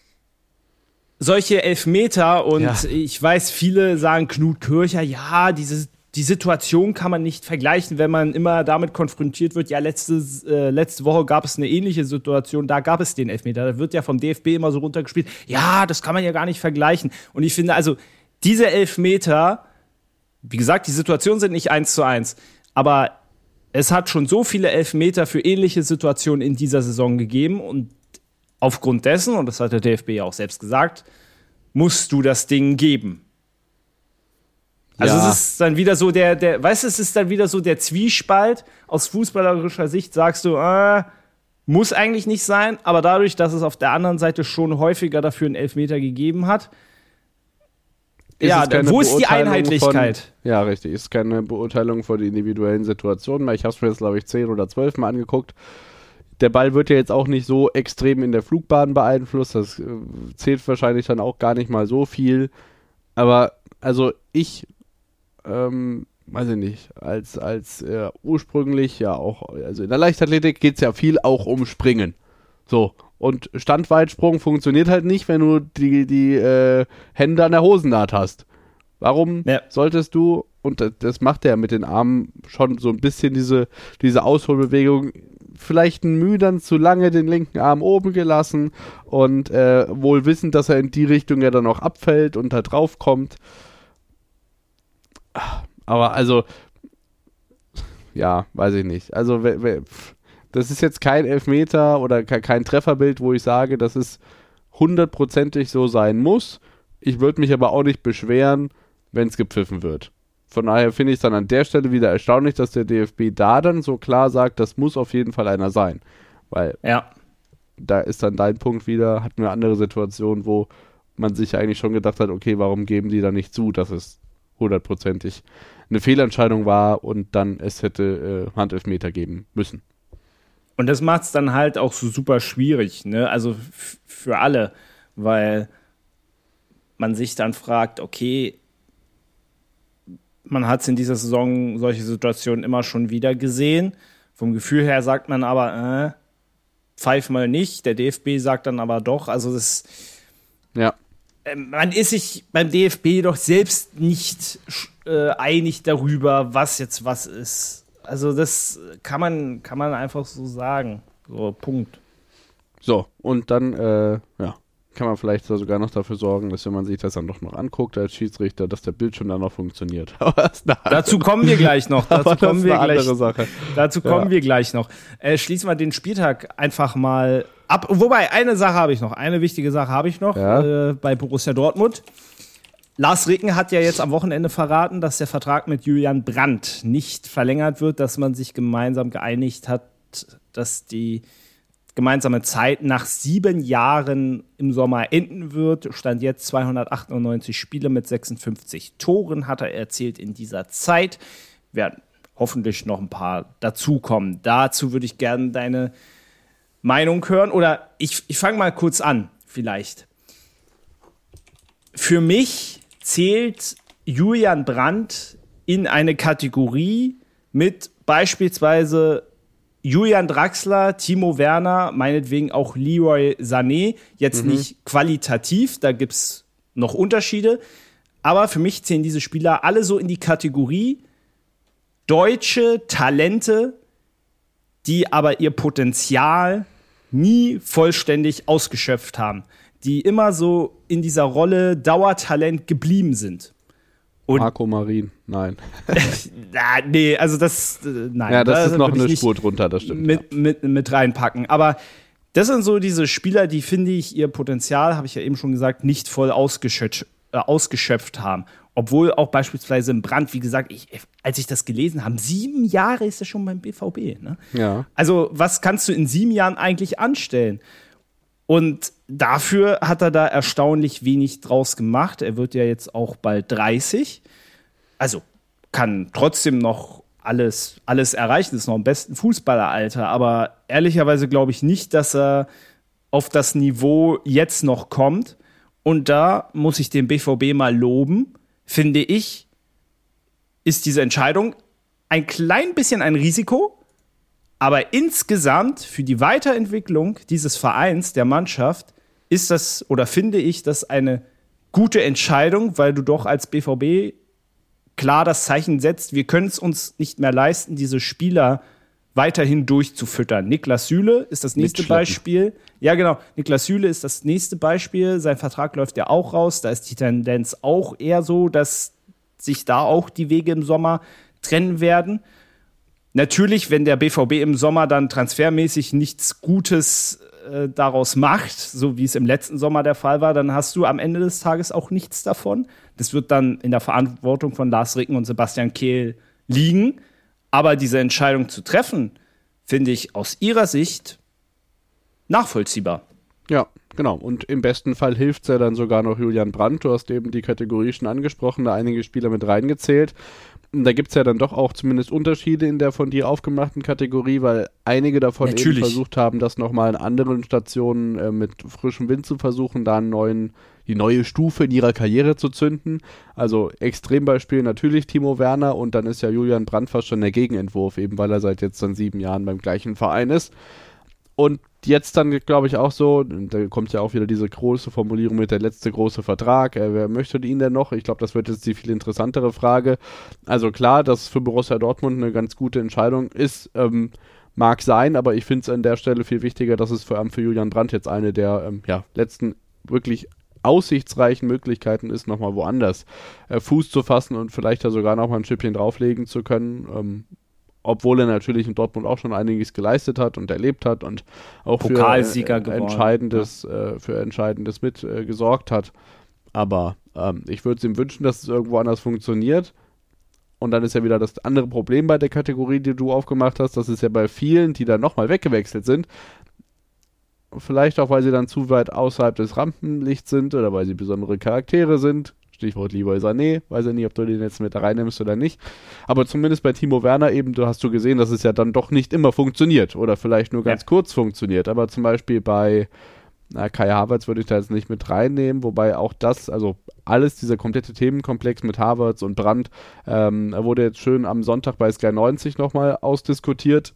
Solche Elfmeter und ja. ich weiß, viele sagen Knut Kircher, ja, diese Die Situation kann man nicht vergleichen, wenn man immer damit konfrontiert wird, ja, letzte, äh, letzte Woche gab es eine ähnliche Situation, da gab es den Elfmeter. Da wird ja vom D F B immer so runtergespielt, ja, das kann man ja gar nicht vergleichen. Und ich finde, also, diese Elfmeter, wie gesagt, die Situationen sind nicht eins zu eins, aber es hat schon so viele Elfmeter für ähnliche Situationen in dieser Saison gegeben und aufgrund dessen, und das hat der D F B ja auch selbst gesagt, musst du das Ding geben. Also ja. es ist dann wieder so der, der, weißt du, es ist dann wieder so der Zwiespalt. Aus fußballerischer Sicht sagst du, äh, muss eigentlich nicht sein, aber dadurch, dass es auf der anderen Seite schon häufiger dafür einen Elfmeter gegeben hat,
ist
ja, dann, wo ist die Einheitlichkeit?
Von, ja, richtig, ist keine Beurteilung von den individuellen Situationen mehr. Ich habe es mir jetzt, glaube ich, zehn oder zwölf Mal angeguckt. Der Ball wird ja jetzt auch nicht so extrem in der Flugbahn beeinflusst. Das äh, zählt wahrscheinlich dann auch gar nicht mal so viel. Aber, also ich Ähm, weiß ich nicht, als, als äh, ursprünglich ja auch, also in der Leichtathletik geht es ja viel auch um Springen. So, und Standweitsprung funktioniert halt nicht, wenn du die, die äh, Hände an der Hosennaht hast. Warum ja. solltest du, und das, das macht er mit den Armen schon so ein bisschen diese, diese Ausholbewegung, vielleicht ein Mühe dann zu lange den linken Arm oben gelassen und äh, wohl wissend, dass er in die Richtung ja dann auch abfällt und da drauf kommt. Aber also, ja, weiß ich nicht. Also, das ist jetzt kein Elfmeter oder kein Trefferbild, wo ich sage, dass es hundertprozentig so sein muss. Ich würde mich aber auch nicht beschweren, wenn es gepfiffen wird. Von daher finde ich es dann an der Stelle wieder erstaunlich, dass der D F B da dann so klar sagt, das muss auf jeden Fall einer sein. Weil
ja.
da ist dann dein Punkt wieder, hatten wir andere Situationen, wo man sich eigentlich schon gedacht hat, okay, warum geben die da nicht zu, dass es hundertprozentig eine Fehlentscheidung war und dann es hätte äh, Handelfmeter geben müssen.
Und das macht es dann halt auch so super schwierig, ne? Also f- für alle, weil man sich dann fragt, okay, man hat es in dieser Saison solche Situationen immer schon wieder gesehen. Vom Gefühl her sagt man aber, äh, pfeif mal nicht. Der D F B sagt dann aber doch. Also das
ja.
Man ist sich beim D F B doch selbst nicht äh, einig darüber, was jetzt was ist. Also das kann man, kann man einfach so sagen. So, Punkt.
So, und dann, äh, ja, kann man vielleicht sogar noch dafür sorgen, dass wenn man sich das dann doch noch anguckt als Schiedsrichter, dass der Bildschirm dann noch funktioniert. Aber
dazu kommen wir gleich noch. Dazu
Aber
kommen
das
wir
ist eine
gleich.
andere Sache.
Dazu kommen
ja.
wir gleich noch. Äh, schließen wir den Spieltag einfach mal ab. Wobei, eine Sache habe ich noch. Eine wichtige Sache habe ich noch
ja.
äh, bei Borussia Dortmund. Lars Ricken hat ja jetzt am Wochenende verraten, dass der Vertrag mit Julian Brandt nicht verlängert wird, dass man sich gemeinsam geeinigt hat, dass die gemeinsame Zeit nach sieben Jahren im Sommer enden wird. Stand jetzt zweihundertachtundneunzig Spiele mit sechsundfünfzig Toren hat er erzielt in dieser Zeit. Werden hoffentlich noch ein paar dazukommen. Dazu würde ich gerne deine Meinung hören. Oder ich, ich fange mal kurz an, vielleicht. Für mich zählt Julian Brandt in eine Kategorie mit beispielsweise Julian Draxler, Timo Werner, meinetwegen auch Leroy Sané. Jetzt mhm. nicht qualitativ, da gibt es noch Unterschiede. Aber für mich zählen diese Spieler alle so in die Kategorie deutsche Talente, die aber ihr Potenzial nie vollständig ausgeschöpft haben. Die immer so in dieser Rolle Dauertalent geblieben sind. Und
Marco Marin, nein.
Na, nee, also das, äh, nein.
Ja, das
da
ist noch eine Spur drunter, das stimmt.
Mit, ja. mit, mit reinpacken. Aber das sind so diese Spieler, die, finde ich, ihr Potenzial, habe ich ja eben schon gesagt, nicht voll ausgeschöpft, äh, ausgeschöpft haben. Obwohl auch beispielsweise im Brandt, wie gesagt, ich, als ich das gelesen habe, sieben Jahre ist er schon beim B V B. Ne?
Ja.
Also was kannst du in sieben Jahren eigentlich anstellen? Und dafür hat er da erstaunlich wenig draus gemacht. Er wird ja jetzt auch bald dreißig. Also kann trotzdem noch alles, alles erreichen. Ist noch im besten Fußballeralter. Aber ehrlicherweise glaube ich nicht, dass er auf das Niveau jetzt noch kommt. Und da muss ich den B V B mal loben. Finde ich, ist diese Entscheidung ein klein bisschen ein Risiko, aber insgesamt für die Weiterentwicklung dieses Vereins, der Mannschaft, ist das, oder finde ich, das eine gute Entscheidung, weil du doch als B V B klar das Zeichen setzt, wir können es uns nicht mehr leisten, diese Spieler weiterhin durchzufüttern. Niklas Süle ist das nächste Beispiel. Ja, genau. Niklas Süle ist das nächste Beispiel. Sein Vertrag läuft ja auch raus. Da ist die Tendenz auch eher so, dass sich da auch die Wege im Sommer trennen werden. Natürlich, wenn der B V B im Sommer dann transfermäßig nichts Gutes äh, daraus macht, so wie es im letzten Sommer der Fall war, dann hast du am Ende des Tages auch nichts davon. Das wird dann in der Verantwortung von Lars Ricken und Sebastian Kehl liegen. Aber diese Entscheidung zu treffen, finde ich aus ihrer Sicht nachvollziehbar.
Ja, genau. Und im besten Fall hilft es ja dann sogar noch Julian Brandt. Du hast eben die Kategorie schon angesprochen, da einige Spieler mit reingezählt. Und da gibt es ja dann doch auch zumindest Unterschiede in der von dir aufgemachten Kategorie, weil einige davon
Natürlich.
eben versucht haben, das nochmal in anderen Stationen äh, mit frischem Wind zu versuchen, da einen neuen, die neue Stufe in ihrer Karriere zu zünden. Also Extrembeispiel natürlich Timo Werner und dann ist ja Julian Brandt fast schon der Gegenentwurf, eben weil er seit jetzt dann sieben Jahren beim gleichen Verein ist. Und jetzt dann, glaube ich, auch so, da kommt ja auch wieder diese große Formulierung mit der letzte große Vertrag. Äh, wer möchte ihn denn noch? Ich glaube, das wird jetzt die viel interessantere Frage. Also klar, dass für Borussia Dortmund eine ganz gute Entscheidung ist, ähm, mag sein, aber ich finde es an der Stelle viel wichtiger, dass es vor allem für Julian Brandt jetzt eine der ähm, ja, letzten wirklich aussichtsreichen Möglichkeiten ist, nochmal woanders äh, Fuß zu fassen und vielleicht ja sogar nochmal ein Schippchen drauflegen zu können. Ähm, obwohl er natürlich in Dortmund auch schon einiges geleistet hat und erlebt hat und auch für,
Pokalsieger
äh,
geworden,
Entscheidendes,
ja.
äh, für Entscheidendes mit äh, gesorgt hat. Aber ähm, ich würde es ihm wünschen, dass es irgendwo anders funktioniert. Und dann ist ja wieder das andere Problem bei der Kategorie, die du aufgemacht hast, das ist ja bei vielen, die dann nochmal weggewechselt sind, vielleicht auch, weil sie dann zu weit außerhalb des Rampenlichts sind oder weil sie besondere Charaktere sind. Stichwort Leroy Sané, weiß ja nicht, ob du den jetzt mit da reinnimmst oder nicht. Aber zumindest bei Timo Werner eben, du hast du gesehen, dass es ja dann doch nicht immer funktioniert oder vielleicht nur ganz ja. kurz funktioniert. Aber zum Beispiel bei na, Kai Havertz würde ich da jetzt nicht mit reinnehmen, wobei auch das, also alles, dieser komplette Themenkomplex mit Havertz und Brandt, ähm, wurde jetzt schön am Sonntag bei Sky neunzig nochmal ausdiskutiert.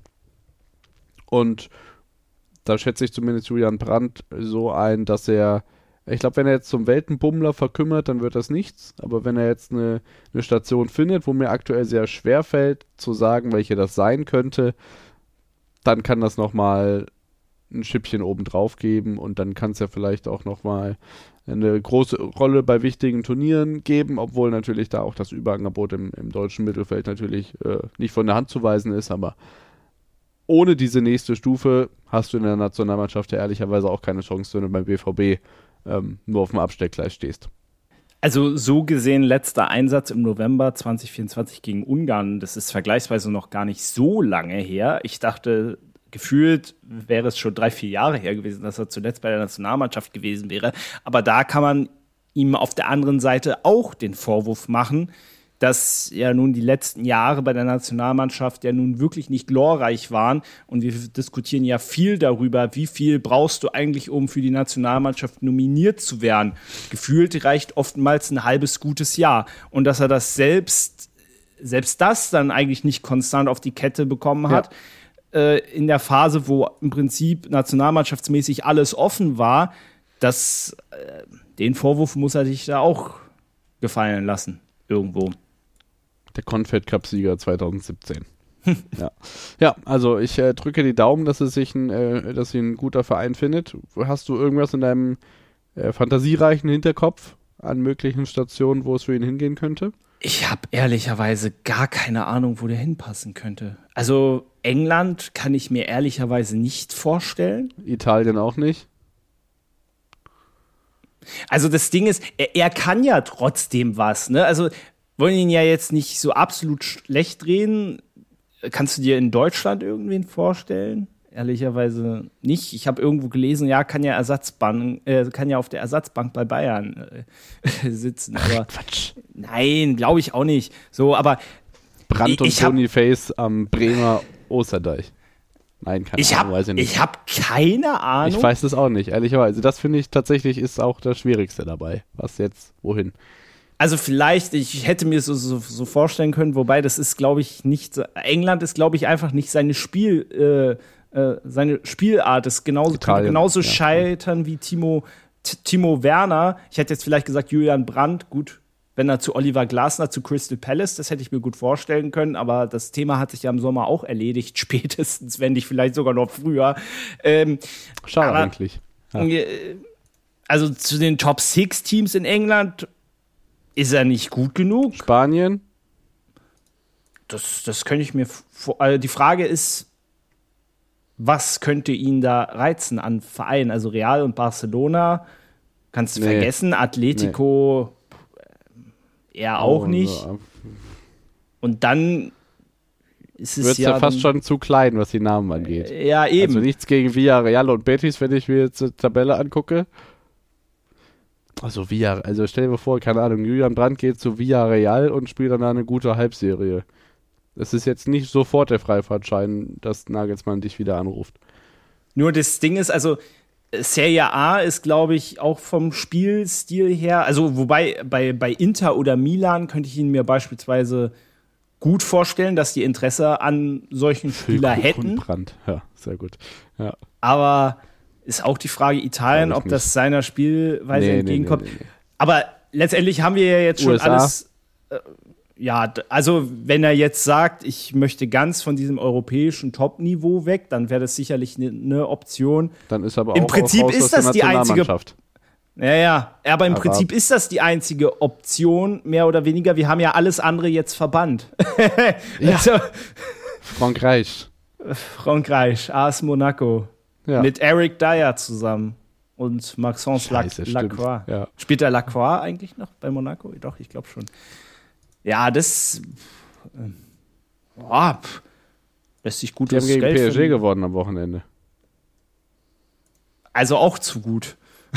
Und da schätze ich zumindest Julian Brandt so ein, dass er ich glaube, wenn er jetzt zum Weltenbummler verkümmert, dann wird das nichts. Aber wenn er jetzt eine, eine Station findet, wo mir aktuell sehr schwer fällt, zu sagen, welche das sein könnte, dann kann das nochmal ein Schippchen obendrauf geben und dann kann es ja vielleicht auch nochmal eine große Rolle bei wichtigen Turnieren geben, obwohl natürlich da auch das Überangebot im, im deutschen Mittelfeld natürlich äh, nicht von der Hand zu weisen ist, aber ohne diese nächste Stufe hast du in der Nationalmannschaft ja ehrlicherweise auch keine Chance, wenn du beim B V B ähm, nur auf dem Abstellgleis stehst.
Also so gesehen letzter Einsatz im November zwanzig vierundzwanzig gegen Ungarn, das ist vergleichsweise noch gar nicht so lange her. Ich dachte, gefühlt wäre es schon drei, vier Jahre her gewesen, dass er zuletzt bei der Nationalmannschaft gewesen wäre. Aber da kann man ihm auf der anderen Seite auch den Vorwurf machen, dass ja nun die letzten Jahre bei der Nationalmannschaft ja nun wirklich nicht glorreich waren. Und wir diskutieren ja viel darüber, wie viel brauchst du eigentlich, um für die Nationalmannschaft nominiert zu werden. Gefühlt reicht oftmals ein halbes gutes Jahr. Und dass er das selbst, selbst das dann eigentlich nicht konstant auf die Kette bekommen hat, ja. äh, in der Phase, wo im Prinzip nationalmannschaftsmäßig alles offen war, das, äh, den Vorwurf muss er sich da auch gefallen lassen, irgendwo.
Der Confed-Cup-Sieger zwanzig siebzehn. ja. ja, also ich äh, drücke die Daumen, dass es sich ein, äh, dass sie ein guter Verein findet. Hast du irgendwas in deinem äh, fantasiereichen Hinterkopf an möglichen Stationen, wo es für ihn hingehen könnte?
Ich habe ehrlicherweise gar keine Ahnung, wo der hinpassen könnte. Also England kann ich mir ehrlicherweise nicht vorstellen.
Italien auch nicht?
Also das Ding ist, er, er kann ja trotzdem was, ne? Also wollen ihn ja jetzt nicht so absolut schlecht reden. Kannst du dir in Deutschland irgendwen vorstellen? Ehrlicherweise nicht. Ich habe irgendwo gelesen, ja, kann ja Ersatzbank, äh, kann ja auf der Ersatzbank bei Bayern äh, sitzen. Aber
Quatsch.
Nein, glaube ich auch nicht. So, aber
Brandt und
ich hab,
Boniface am Bremer Osterdeich. Nein, keine
ich
Ahnung,
hab,
weiß ich nicht.
Ich habe keine Ahnung.
Ich weiß es auch nicht, ehrlicherweise. Das finde ich tatsächlich ist auch das Schwierigste dabei. Was jetzt, wohin?
Also vielleicht, ich hätte mir so, so, so vorstellen können, wobei das ist, glaube ich, nicht, England ist, glaube ich, einfach nicht seine Spiel, äh, äh, seine Spielart. Das genauso, könnte genauso ja, scheitern ja. wie Timo, T- Timo Werner. Ich hätte jetzt vielleicht gesagt Julian Brandt, gut, wenn er zu Oliver Glasner, zu Crystal Palace, das hätte ich mir gut vorstellen können, aber das Thema hat sich ja im Sommer auch erledigt, spätestens, wenn nicht vielleicht sogar noch früher. Ähm,
Schade
aber,
eigentlich. Ja.
Also zu den Top Six Teams in England ist er nicht gut genug.
Spanien?
Das, das könnte ich mir vor. Also die Frage ist, was könnte ihn da reizen an Vereinen? Also Real und Barcelona kannst du nee. vergessen. Atletico nee. eher auch oh, nicht. Ja. Und dann ist es
Wird's
ja,
ja fast schon zu klein, was die Namen angeht.
Ja, eben.
Also nichts gegen Villarreal und Betis, wenn ich mir jetzt die Tabelle angucke. Also Villarreal, also stell dir vor, keine Ahnung, Julian Brandt geht zu Villarreal und spielt dann eine gute Halbserie. Es ist jetzt nicht sofort der Freifahrtschein, dass Nagelsmann dich wieder anruft.
Nur das Ding ist, also Serie A ist, glaube ich, auch vom Spielstil her, also wobei bei, bei Inter oder Milan könnte ich ihn mir beispielsweise gut vorstellen, dass die Interesse an solchen Spieler hätten.
Brandt, ja, sehr gut. Ja.
Aber ist auch die Frage Italien, ob nicht. Das seiner Spielweise nee, entgegenkommt. Nee, nee, nee, nee. Aber letztendlich haben wir ja jetzt schon U S A. Alles. Äh, ja, also wenn er jetzt sagt, ich möchte ganz von diesem europäischen Top-Niveau weg, dann wäre das sicherlich eine ne Option.
Dann ist aber
Im
auch
Prinzip
auch
ist das die einzige. Ja, ja. Aber im
aber
Prinzip ist das die einzige Option, mehr oder weniger. Wir haben ja alles andere jetzt verbannt.
Ja. Also, Frankreich.
Frankreich, A S Monaco. Ja. Mit Eric Dyer zusammen und Maxence
Scheiße,
Lacroix.
Ja.
Spielt der Lacroix eigentlich noch bei Monaco? Doch, ich glaube schon. Ja, das äh, oh, pff, lässt sich gut
Die haben gegen
Geld
P S G
finden.
gewonnen am Wochenende.
Also auch zu gut.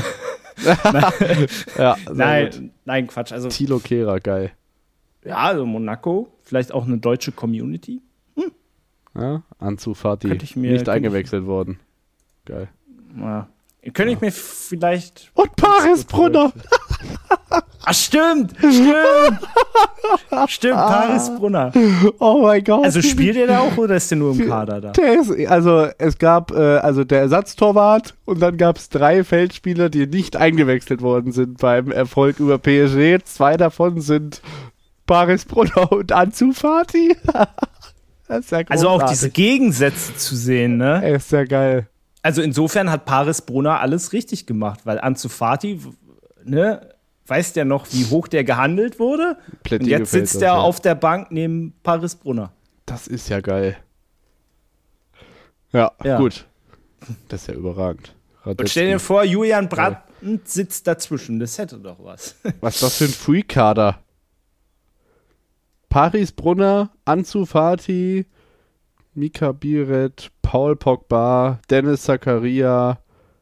ja,
nein,
gut.
nein, Quatsch. Also,
Thilo Kehrer, geil.
Ja, also Monaco, vielleicht auch eine deutsche Community. Hm.
Ja, Ansu Fati,
ich mir,
nicht eingewechselt ich, worden. Geil.
Ja. Könnte ich mir vielleicht...
Und Paris Brunner!
Ach, stimmt! Stimmt! Stimmt, Paris Brunner.
Oh mein Gott.
Also spielt er da auch oder ist der nur im Kader da?
Der ist, also es gab äh, also der Ersatztorwart und dann gab es drei Feldspieler, die nicht eingewechselt worden sind beim Erfolg über P S G. Zwei davon sind Paris Brunner und Ansu Fati. Das ist ja großartig.
Also auch diese Gegensätze zu sehen, ne?
Ey, ist ja geil.
Also insofern hat Paris Brunner alles richtig gemacht, weil Ansu Fati, ne, weiß der noch, wie hoch der gehandelt wurde?
Plätti
und jetzt sitzt er
ja.
auf der Bank neben Paris Brunner.
Das ist ja geil. Ja, ja. Gut. Das ist ja überragend.
Und stell dir vor, Julian Brandt ja. sitzt dazwischen. Das hätte doch was.
Was ist das für ein Free-Kader? Paris Brunner, Ansu Fati, Mika Biret, Paul Pogba, Dennis Zakaria,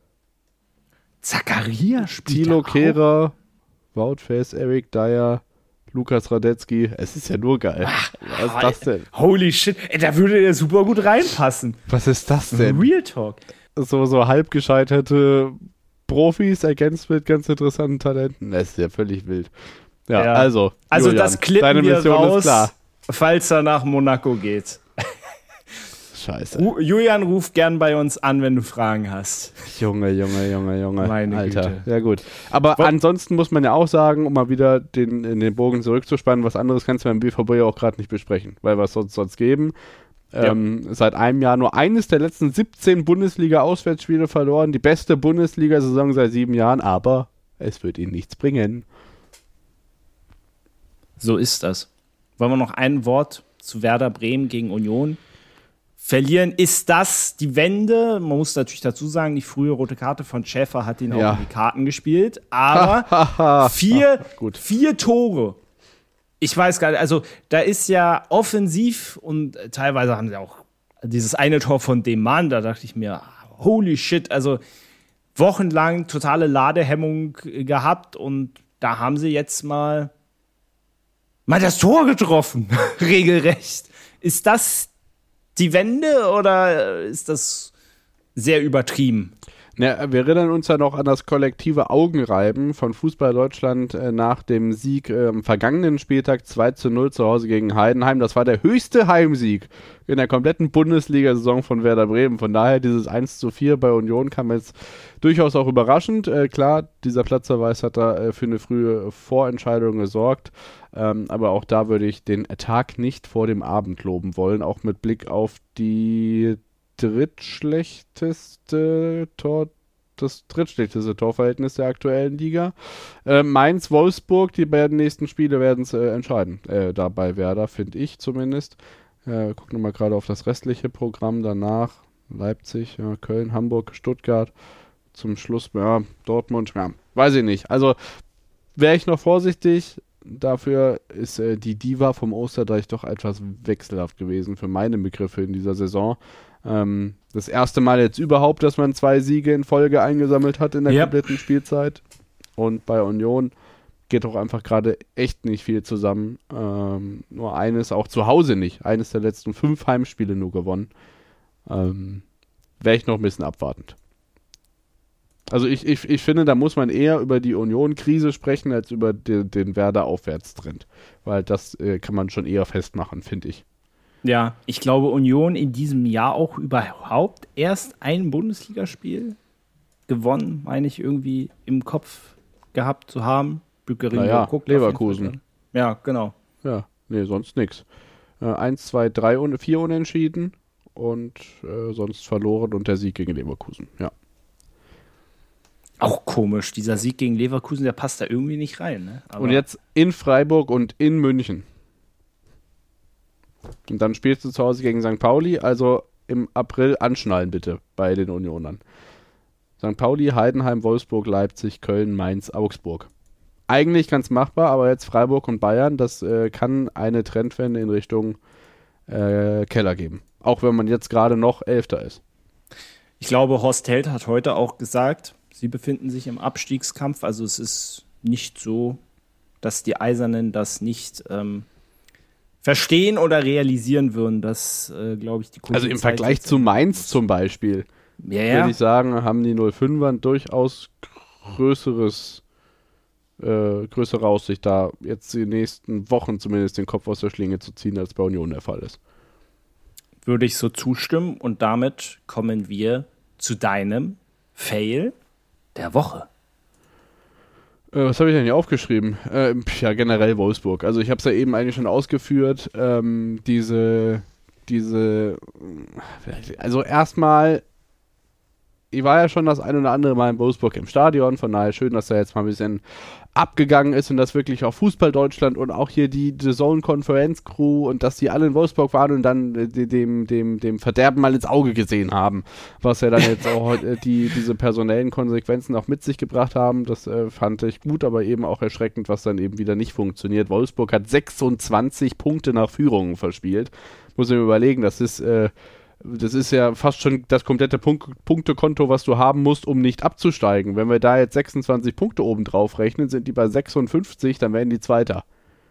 Zakaria spielt
Thilo Kehrer, Wout Faes, Eric Dyer, Lukas Radetzky. Es ist ja nur geil.
Ach,
was ist das denn?
Holy shit, ey, da würde der super gut reinpassen.
Was ist das denn?
Real Talk.
So, so halb gescheiterte Profis ergänzt mit ganz interessanten Talenten. Das ist ja völlig wild. Ja, ja. also,
also
Julian,
das klippen
deine
wir
Mission
raus,
ist klar.
Falls er nach Monaco geht.
Scheiße.
Ru- Julian, ruf gern bei uns an, wenn du Fragen hast.
Junge, Junge, Junge, Junge.
Meine
Alter.
Güte.
Ja gut. Aber Wo- ansonsten muss man ja auch sagen, um mal wieder den, in den Bogen zurückzuspannen, was anderes kannst du beim B V B ja auch gerade nicht besprechen, weil was sonst sonst geben. Ja. Ähm, seit einem Jahr nur eines der letzten siebzehn Bundesliga-Auswärtsspiele verloren. Die beste Bundesliga-Saison seit sieben Jahren, aber es wird ihnen nichts bringen.
So ist das. Wollen wir noch ein Wort zu Werder Bremen gegen Union verlieren. Ist das die Wende? Man muss natürlich dazu sagen, die frühe rote Karte von Schäfer hat ihn auch
Ja.
in die Karten gespielt. Aber vier,
Gut.
vier Tore. Ich weiß gar nicht, also da ist ja offensiv und teilweise haben sie auch dieses eine Tor von dem Mann, da dachte ich mir, holy shit, also wochenlang totale Ladehemmung gehabt und da haben sie jetzt mal mal das Tor getroffen, regelrecht. Ist das die Wende oder ist das sehr übertrieben?
Ja, wir erinnern uns ja noch an das kollektive Augenreiben von Fußball Deutschland äh, nach dem Sieg äh, am vergangenen Spieltag zwei zu null zu Hause gegen Heidenheim. Das war der höchste Heimsieg in der kompletten Bundesliga-Saison von Werder Bremen. Von daher, dieses eins zu vier bei Union kam jetzt durchaus auch überraschend. Äh, klar, dieser Platzverweis hat da äh, für eine frühe Vorentscheidung gesorgt. Ähm, aber auch da würde ich den Tag nicht vor dem Abend loben wollen, auch mit Blick auf die drittschlechteste Tor, das drittschlechteste Torverhältnis der aktuellen Liga. Äh, Mainz, Wolfsburg, die beiden nächsten Spiele werden es äh, entscheiden. Äh, da bei Werder, finde ich zumindest. Äh, gucken wir mal gerade auf das restliche Programm danach. Leipzig, ja, Köln, Hamburg, Stuttgart. Zum Schluss, ja, Dortmund, ja, weiß ich nicht. Also wäre ich noch vorsichtig. Dafür ist äh, die Diva vom Osterdeich doch etwas wechselhaft gewesen für meine Begriffe in dieser Saison. Ähm, das erste Mal jetzt überhaupt, dass man zwei Siege in Folge eingesammelt hat in der
Yep.
kompletten Spielzeit. Und bei Union geht auch einfach gerade echt nicht viel zusammen. Ähm, nur eines, auch zu Hause nicht. Eines der letzten fünf Heimspiele nur gewonnen. Ähm, Wäre ich noch ein bisschen abwartend. Also ich, ich, ich finde, da muss man eher über die Union-Krise sprechen, als über den, den Werder-Aufwärtstrend. Weil das äh, kann man schon eher festmachen, finde ich.
Ja, ich glaube, Union in diesem Jahr auch überhaupt erst ein Bundesligaspiel gewonnen, meine ich, irgendwie im Kopf gehabt zu haben. Bückering
Naja,
guckt
Leverkusen.
Ja, genau.
Ja, nee, sonst nix. Äh, eins, zwei, drei und vier Unentschieden und äh, sonst verloren und der Sieg gegen Leverkusen, ja.
Auch komisch, dieser Sieg gegen Leverkusen, der passt da irgendwie nicht rein. Ne? Aber
Und jetzt in Freiburg und in München. Und dann spielst du zu Hause gegen Sankt Pauli, also im April anschnallen bitte bei den Unionern. Sankt Pauli, Heidenheim, Wolfsburg, Leipzig, Köln, Mainz, Augsburg. Eigentlich ganz machbar, aber jetzt Freiburg und Bayern, das äh, kann eine Trendwende in Richtung äh, Keller geben. Auch wenn man jetzt gerade noch Elfter ist.
Ich glaube, Horst Held hat heute auch gesagt, sie befinden sich im Abstiegskampf. Also es ist nicht so, dass die Eisernen das nicht ähm, verstehen oder realisieren würden. Das, äh, glaube ich, die
Also im Vergleich zu Mainz zum Beispiel,
ja, ja.
würde ich sagen, haben die null fünfern durchaus größeres, äh, größere Aussicht, da jetzt die nächsten Wochen zumindest den Kopf aus der Schlinge zu ziehen, als bei Union der Fall ist.
Würde ich so zustimmen. Und damit kommen wir zu deinem Fail der Woche.
Äh, was habe ich denn hier aufgeschrieben? Äh, ja, generell Wolfsburg. Also ich habe es ja eben eigentlich schon ausgeführt. Ähm, diese, diese, also erstmal, ich war ja schon das ein oder andere Mal in Wolfsburg im Stadion, von daher schön, dass er jetzt mal ein bisschen abgegangen ist und dass wirklich auch Fußball Deutschland und auch hier die The Zone Konferenz Crew und dass die alle in Wolfsburg waren und dann äh, dem, dem, dem Verderben mal ins Auge gesehen haben, was ja dann jetzt auch äh, die, diese personellen Konsequenzen auch mit sich gebracht haben. Das äh, fand ich gut, aber eben auch erschreckend, was dann eben wieder nicht funktioniert. Wolfsburg hat sechsundzwanzig Punkte nach Führungen verspielt. Muss ich mir überlegen, das ist äh, Das ist ja fast schon das komplette Punkt- Punktekonto, was du haben musst, um nicht abzusteigen. Wenn wir da jetzt sechsundzwanzig Punkte oben drauf rechnen, sind die bei sechsundfünfzig, dann werden die Zweiter.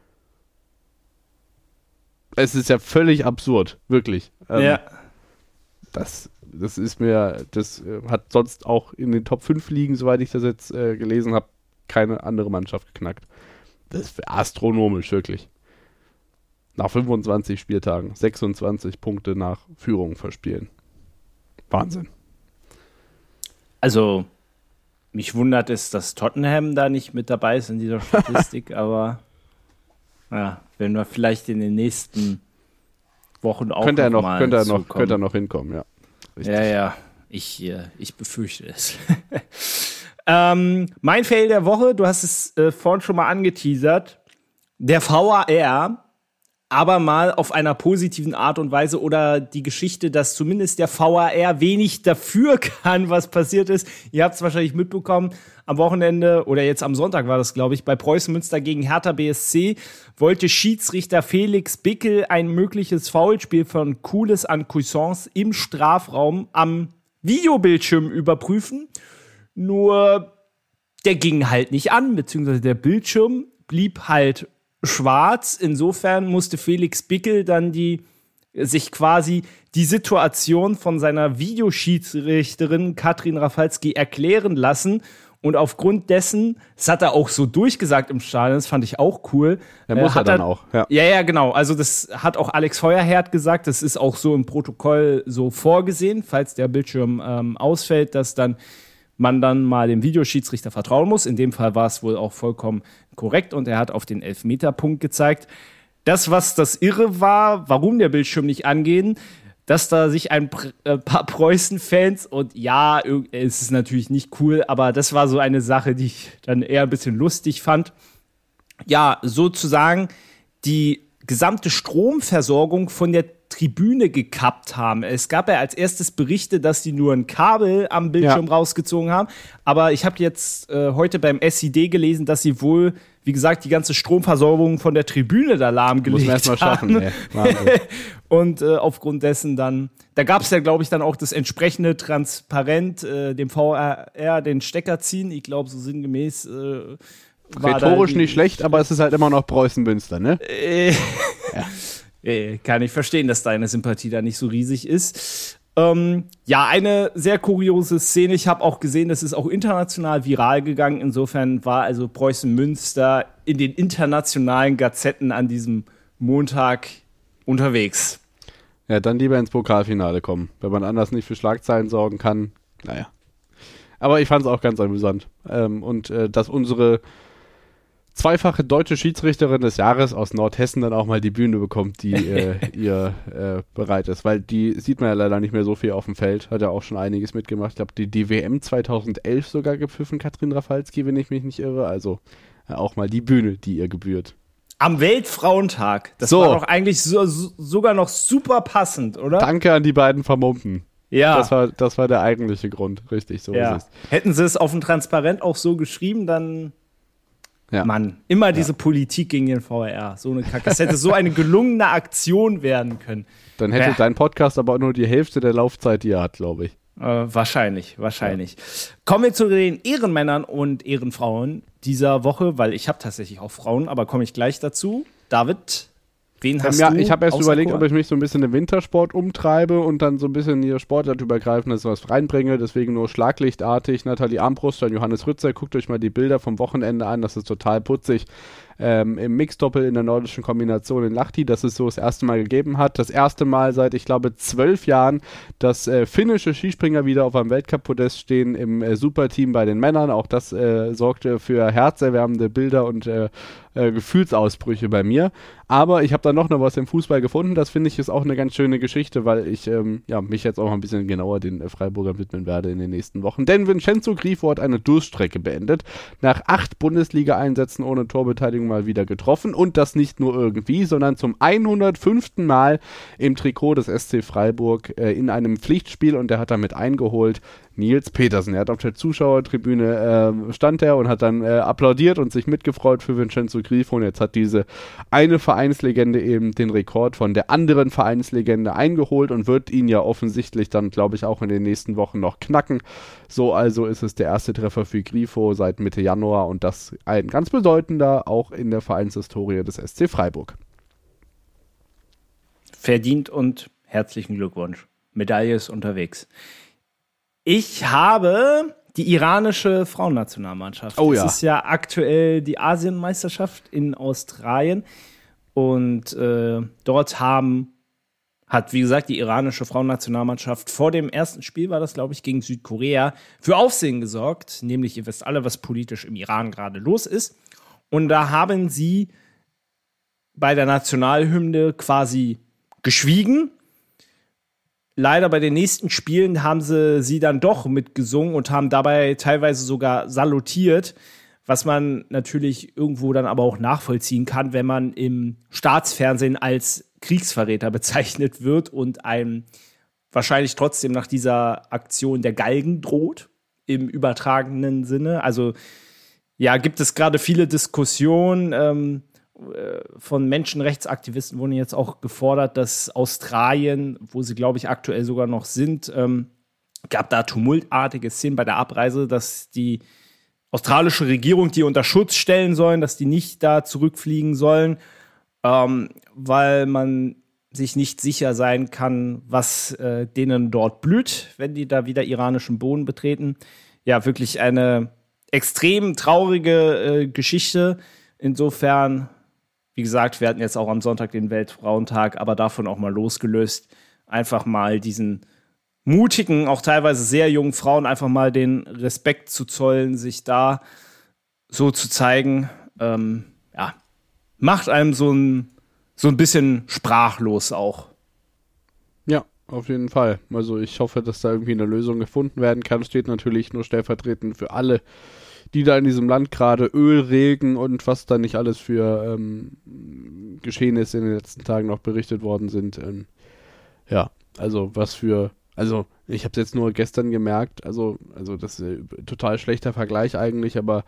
Es ist ja völlig absurd, wirklich. Ähm,
Ja.
Das, das ist mir, das äh, hat sonst auch in den Top fünf Ligen, soweit ich das jetzt äh, gelesen habe, keine andere Mannschaft geknackt. Das ist astronomisch, wirklich. Nach fünfundzwanzig Spieltagen sechsundzwanzig Punkte nach Führung verspielen. Wahnsinn.
Also, mich wundert es, dass Tottenham da nicht mit dabei ist in dieser Statistik, aber ja, wenn wir vielleicht in den nächsten Wochen auch
könnte er noch,
mal
könnte er noch,
zukommen.
könnte er noch hinkommen, ja. Richtig.
Ja, ja, ich, äh, ich befürchte es. ähm, mein Fail der Woche, du hast es äh, vorhin schon mal angeteasert, der V A R aber mal auf einer positiven Art und Weise oder die Geschichte, dass zumindest der V A R wenig dafür kann, was passiert ist. Ihr habt es wahrscheinlich mitbekommen, am Wochenende oder jetzt am Sonntag war das, glaube ich, bei Preußen Münster gegen Hertha B S C wollte Schiedsrichter Felix Bickel ein mögliches Foulspiel von Kules an Cuisance im Strafraum am Videobildschirm überprüfen. Nur der ging halt nicht an, beziehungsweise der Bildschirm blieb halt schwarz. Insofern musste Felix Bickel dann die sich quasi die Situation von seiner Videoschiedsrichterin Katrin Rafalski erklären lassen. Und aufgrund dessen, das hat er auch so durchgesagt im Stadion, das fand ich auch cool.
Der muss
äh,
er dann
er,
auch, ja.
Ja, ja, genau. Also das hat auch Alex Feuerherd gesagt. Das ist auch so im Protokoll so vorgesehen, falls der Bildschirm ähm, ausfällt, dass dann man dann mal dem Videoschiedsrichter vertrauen muss. In dem Fall war es wohl auch vollkommen korrekt und er hat auf den Elfmeterpunkt gezeigt. Das, was das Irre war, warum der Bildschirm nicht angehen, dass da sich ein äh, paar Preußen-Fans und ja, es ist natürlich nicht cool, aber das war so eine Sache, die ich dann eher ein bisschen lustig fand. Ja, sozusagen die gesamte Stromversorgung von der Tribüne gekappt haben. Es gab ja als erstes Berichte, dass die nur ein Kabel am Bildschirm ja. rausgezogen haben. Aber ich habe jetzt äh, heute beim S I D gelesen, dass sie wohl, wie gesagt, die ganze Stromversorgung von der Tribüne da lahmgelegt haben. Muss man erst mal schaffen, ey. Und äh, aufgrund dessen dann, da gab es ja, glaube ich, dann auch das entsprechende transparent, äh, dem V A R den Stecker ziehen. Ich glaube, so sinngemäß äh,
war rhetorisch nicht schlecht, aber es ist halt immer noch Preußen-Münster, ne?
Äh, ja. Kann ich verstehen, dass deine Sympathie da nicht so riesig ist. Ähm, ja, eine sehr kuriose Szene. Ich habe auch gesehen, das ist auch international viral gegangen. Insofern war also Preußen-Münster in den internationalen Gazetten an diesem Montag unterwegs.
Ja, dann lieber ins Pokalfinale kommen. Wenn man anders nicht für Schlagzeilen sorgen kann, naja. Aber ich fand es auch ganz amüsant. Ähm, und äh, dass unsere zweifache deutsche Schiedsrichterin des Jahres aus Nordhessen dann auch mal die Bühne bekommt, die äh, ihr äh, bereit ist. Weil die sieht man ja leider nicht mehr so viel auf dem Feld. Hat ja auch schon einiges mitgemacht. Ich glaube, die, die W M zweitausendelf sogar gepfiffen, Katrin Rafalski, wenn ich mich nicht irre. Also äh, auch mal die Bühne, die ihr gebührt.
Am Weltfrauentag. Das so. war doch eigentlich so, so, sogar noch super passend, oder?
Danke an die beiden Vermummten.
Ja.
Das war, das war der eigentliche Grund. Richtig, so
ja.
ist es.
Hätten sie es auf dem Transparent auch so geschrieben, dann ja. Mann, immer diese ja. Politik gegen den V R R. So eine Kacke. Es hätte so eine gelungene Aktion werden können.
Dann hätte
ja.
dein Podcast aber nur die Hälfte der Laufzeit, die er hat, glaube ich.
Äh, wahrscheinlich, wahrscheinlich. Ja. Kommen wir zu den Ehrenmännern und Ehrenfrauen dieser Woche, weil ich habe tatsächlich auch Frauen, aber komme ich gleich dazu. David, wen hast
ähm, ja,
du?
Ich habe erst überlegt, ob ich mich so ein bisschen im Wintersport umtreibe und dann so ein bisschen hier sportartübergreifendes was reinbringe. Deswegen nur schlaglichtartig. Nathalie Armbruster und Johannes Rützer. Guckt euch mal die Bilder vom Wochenende an. Das ist total putzig. Ähm, im Mixdoppel in der nordischen Kombination in Lahti, das es so das erste Mal gegeben hat. Das erste Mal seit, ich glaube, zwölf Jahren, dass äh, finnische Skispringer wieder auf einem Weltcup-Podest stehen im äh, Superteam bei den Männern. Auch das äh, sorgte für herzerwärmende Bilder und äh, äh, Gefühlsausbrüche bei mir. Aber ich habe da noch noch was im Fußball gefunden. Das finde ich ist auch eine ganz schöne Geschichte, weil ich ähm, ja, mich jetzt auch mal ein bisschen genauer den äh, Freiburgern widmen werde in den nächsten Wochen. Denn Vincenzo Grifo hat eine Durststrecke beendet. Nach acht Bundesliga-Einsätzen ohne Torbeteiligung mal wieder getroffen und das nicht nur irgendwie, sondern zum hundertfünften Mal im Trikot des S C Freiburg äh, in einem Pflichtspiel und der hat damit eingeholt Nils Petersen. Er hat auf der Zuschauertribüne äh, stand er und hat dann äh, applaudiert und sich mitgefreut für Vincenzo Grifo und jetzt hat diese eine Vereinslegende eben den Rekord von der anderen Vereinslegende eingeholt und wird ihn ja offensichtlich dann, glaube ich, auch in den nächsten Wochen noch knacken. So also ist es der erste Treffer für Grifo seit Mitte Januar und das ein ganz bedeutender auch in der Vereinshistorie des S C Freiburg.
Verdient und herzlichen Glückwunsch. Medaille ist unterwegs. Ich habe die iranische Frauennationalmannschaft.
Oh ja.
Das ist ja aktuell die Asienmeisterschaft in Australien. Und äh, dort haben, hat, wie gesagt, die iranische Frauennationalmannschaft vor dem ersten Spiel, war das, glaube ich, gegen Südkorea, für Aufsehen gesorgt. Nämlich, ihr wisst alle, was politisch im Iran gerade los ist. Und da haben sie bei der Nationalhymne quasi geschwiegen. Leider bei den nächsten Spielen haben sie sie dann doch mitgesungen und haben dabei teilweise sogar salutiert, was man natürlich irgendwo dann aber auch nachvollziehen kann, wenn man im Staatsfernsehen als Kriegsverräter bezeichnet wird und einem wahrscheinlich trotzdem nach dieser Aktion der Galgen droht, im übertragenen Sinne. Also ja, gibt es gerade viele Diskussionen ähm, von Menschenrechtsaktivisten wurden jetzt auch gefordert, dass Australien, wo sie, glaube ich, aktuell sogar noch sind, ähm, gab da tumultartige Szenen bei der Abreise, dass die australische Regierung die unter Schutz stellen sollen, dass die nicht da zurückfliegen sollen, ähm, weil man sich nicht sicher sein kann, was äh, denen dort blüht, wenn die da wieder iranischen Boden betreten. Ja, wirklich eine extrem traurige äh, Geschichte. Insofern, wie gesagt, wir hatten jetzt auch am Sonntag den Weltfrauentag, aber davon auch mal losgelöst, einfach mal diesen mutigen, auch teilweise sehr jungen Frauen einfach mal den Respekt zu zollen, sich da so zu zeigen, ähm, ja, macht einem so ein, so ein bisschen sprachlos auch.
Ja, auf jeden Fall. Also ich hoffe, dass da irgendwie eine Lösung gefunden werden kann. Steht natürlich nur stellvertretend für alle, die da in diesem Land gerade Ölregen und was da nicht alles für ähm, Geschehnisse in den letzten Tagen noch berichtet worden sind. Ähm, ja, also was für, also ich habe es jetzt nur gestern gemerkt, also, also das ist ein total schlechter Vergleich eigentlich, aber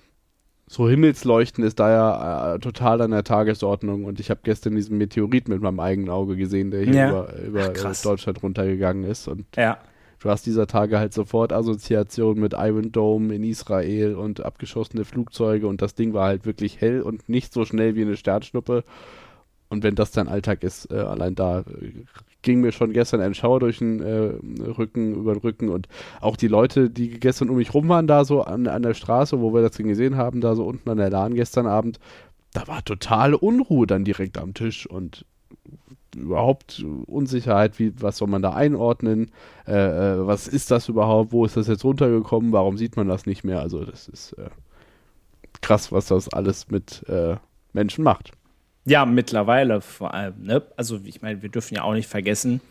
so Himmelsleuchten ist da ja äh, total an der Tagesordnung und ich habe gestern diesen Meteorit mit meinem eigenen Auge gesehen, der hier
ja.
über, über
Ach,
Deutschland runtergegangen ist und
ja.
du hast dieser Tage halt sofort Assoziationen mit Iron Dome in Israel und abgeschossene Flugzeuge und das Ding war halt wirklich hell und nicht so schnell wie eine Sternschnuppe. Und wenn das dein Alltag ist, äh, allein da äh, ging mir schon gestern ein Schauer durch den äh, Rücken, über den Rücken und auch die Leute, die gestern um mich rum waren, da so an, an der Straße, wo wir das Ding gesehen haben, da so unten an der Lahn gestern Abend, da war totale Unruhe dann direkt am Tisch und überhaupt Unsicherheit, wie, was soll man da einordnen, äh, äh, was ist das überhaupt, wo ist das jetzt runtergekommen, warum sieht man das nicht mehr, also das ist äh, krass, was das alles mit äh, Menschen macht.
Ja, mittlerweile vor allem, ne? Also ich meine, wir dürfen ja auch nicht vergessen,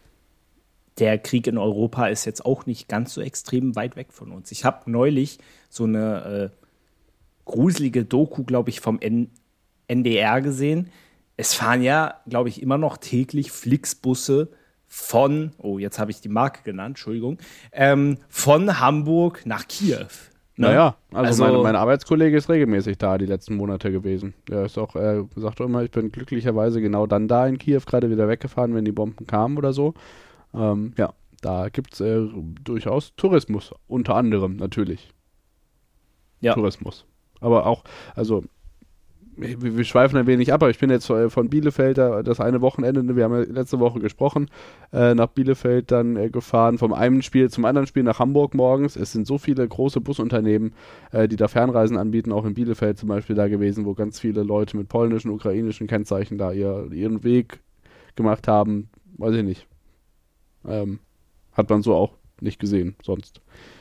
der Krieg in Europa ist jetzt auch nicht ganz so extrem weit weg von uns. Ich habe neulich so eine äh, gruselige Doku, glaube ich, vom N- N D R gesehen. Es fahren ja, glaube ich, immer noch täglich Flixbusse von, oh, jetzt habe ich die Marke genannt, Entschuldigung, ähm, von Hamburg nach Kiew. Ne?
Naja, also,
also
mein, mein Arbeitskollege ist regelmäßig da die letzten Monate gewesen. Er ist auch, er sagt auch immer, ich bin glücklicherweise genau dann da in Kiew, gerade wieder weggefahren, wenn die Bomben kamen oder so. Ähm, ja, da gibt es äh, durchaus Tourismus, unter anderem natürlich.
Ja.
Tourismus. Aber auch, also Wir, wir schweifen ein wenig ab, aber ich bin jetzt von Bielefeld, das eine Wochenende, wir haben ja letzte Woche gesprochen, äh, nach Bielefeld dann äh, gefahren, vom einen Spiel zum anderen Spiel nach Hamburg morgens. Es sind so viele große Busunternehmen, äh, die da Fernreisen anbieten, auch in Bielefeld zum Beispiel da gewesen, wo ganz viele Leute mit polnischen, ukrainischen Kennzeichen da ihr, ihren Weg gemacht haben. Weiß ich nicht. Ähm, hat man so auch nicht gesehen sonst.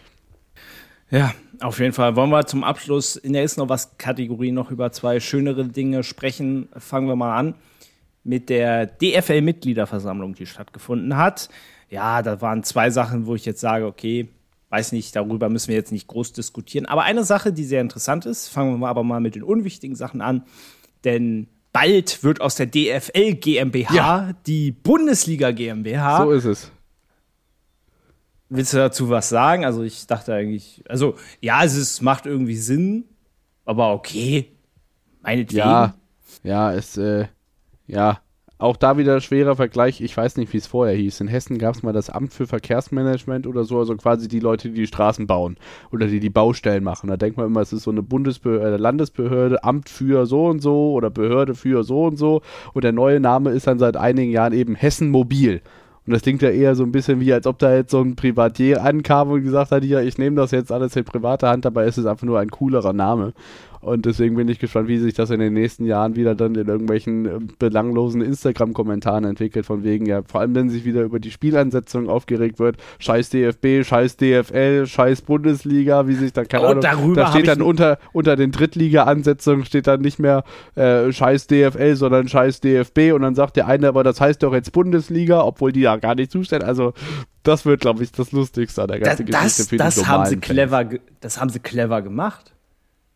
Ja, auf jeden Fall. Wollen wir zum Abschluss in der Ist noch was Kategorie noch über zwei schönere Dinge sprechen. Fangen wir mal an mit der D F L-Mitgliederversammlung, die stattgefunden hat. Ja, da waren zwei Sachen, wo ich jetzt sage, okay, weiß nicht, darüber müssen wir jetzt nicht groß diskutieren. Aber eine Sache, die sehr interessant ist, fangen wir aber mal mit den unwichtigen Sachen an. Denn bald wird aus der D F L GmbH ja. die Bundesliga GmbH.
So ist es.
Willst du dazu was sagen? Also ich dachte eigentlich, also ja, es ist, macht irgendwie Sinn, aber okay, meinetwegen.
Ja, ja, es, äh, ja, auch da wieder schwerer Vergleich. Ich weiß nicht, wie es vorher hieß. In Hessen gab es mal das Amt für Verkehrsmanagement oder so, also quasi die Leute, die die Straßen bauen oder die die Baustellen machen. Da denkt man immer, es ist so eine Bundesbehörde, Landesbehörde, Amt für so und so oder Behörde für so und so. Und der neue Name ist dann seit einigen Jahren eben Hessen Mobil. Und das klingt ja eher so ein bisschen wie, als ob da jetzt so ein Privatier ankam und gesagt hat, ja, ich nehme das jetzt alles in private Hand, dabei ist es einfach nur ein coolerer Name. Und deswegen bin ich gespannt, wie sich das in den nächsten Jahren wieder dann in irgendwelchen äh, belanglosen Instagram-Kommentaren entwickelt, von wegen, ja, vor allem wenn sich wieder über die Spielansetzung aufgeregt wird, scheiß D F B, scheiß D F L, scheiß Bundesliga, wie sich dann, keine Ahnung, da steht dann unter, unter den Drittliga-Ansetzungen steht dann nicht mehr äh, scheiß D F L, sondern scheiß D F B und dann sagt der eine, aber das heißt doch jetzt Bundesliga, obwohl die ja gar nicht zustellen, also das wird, glaube ich, das Lustigste an der ganzen
das,
Geschichte für
das
die
haben sie
Fans.
clever, Das haben sie clever gemacht.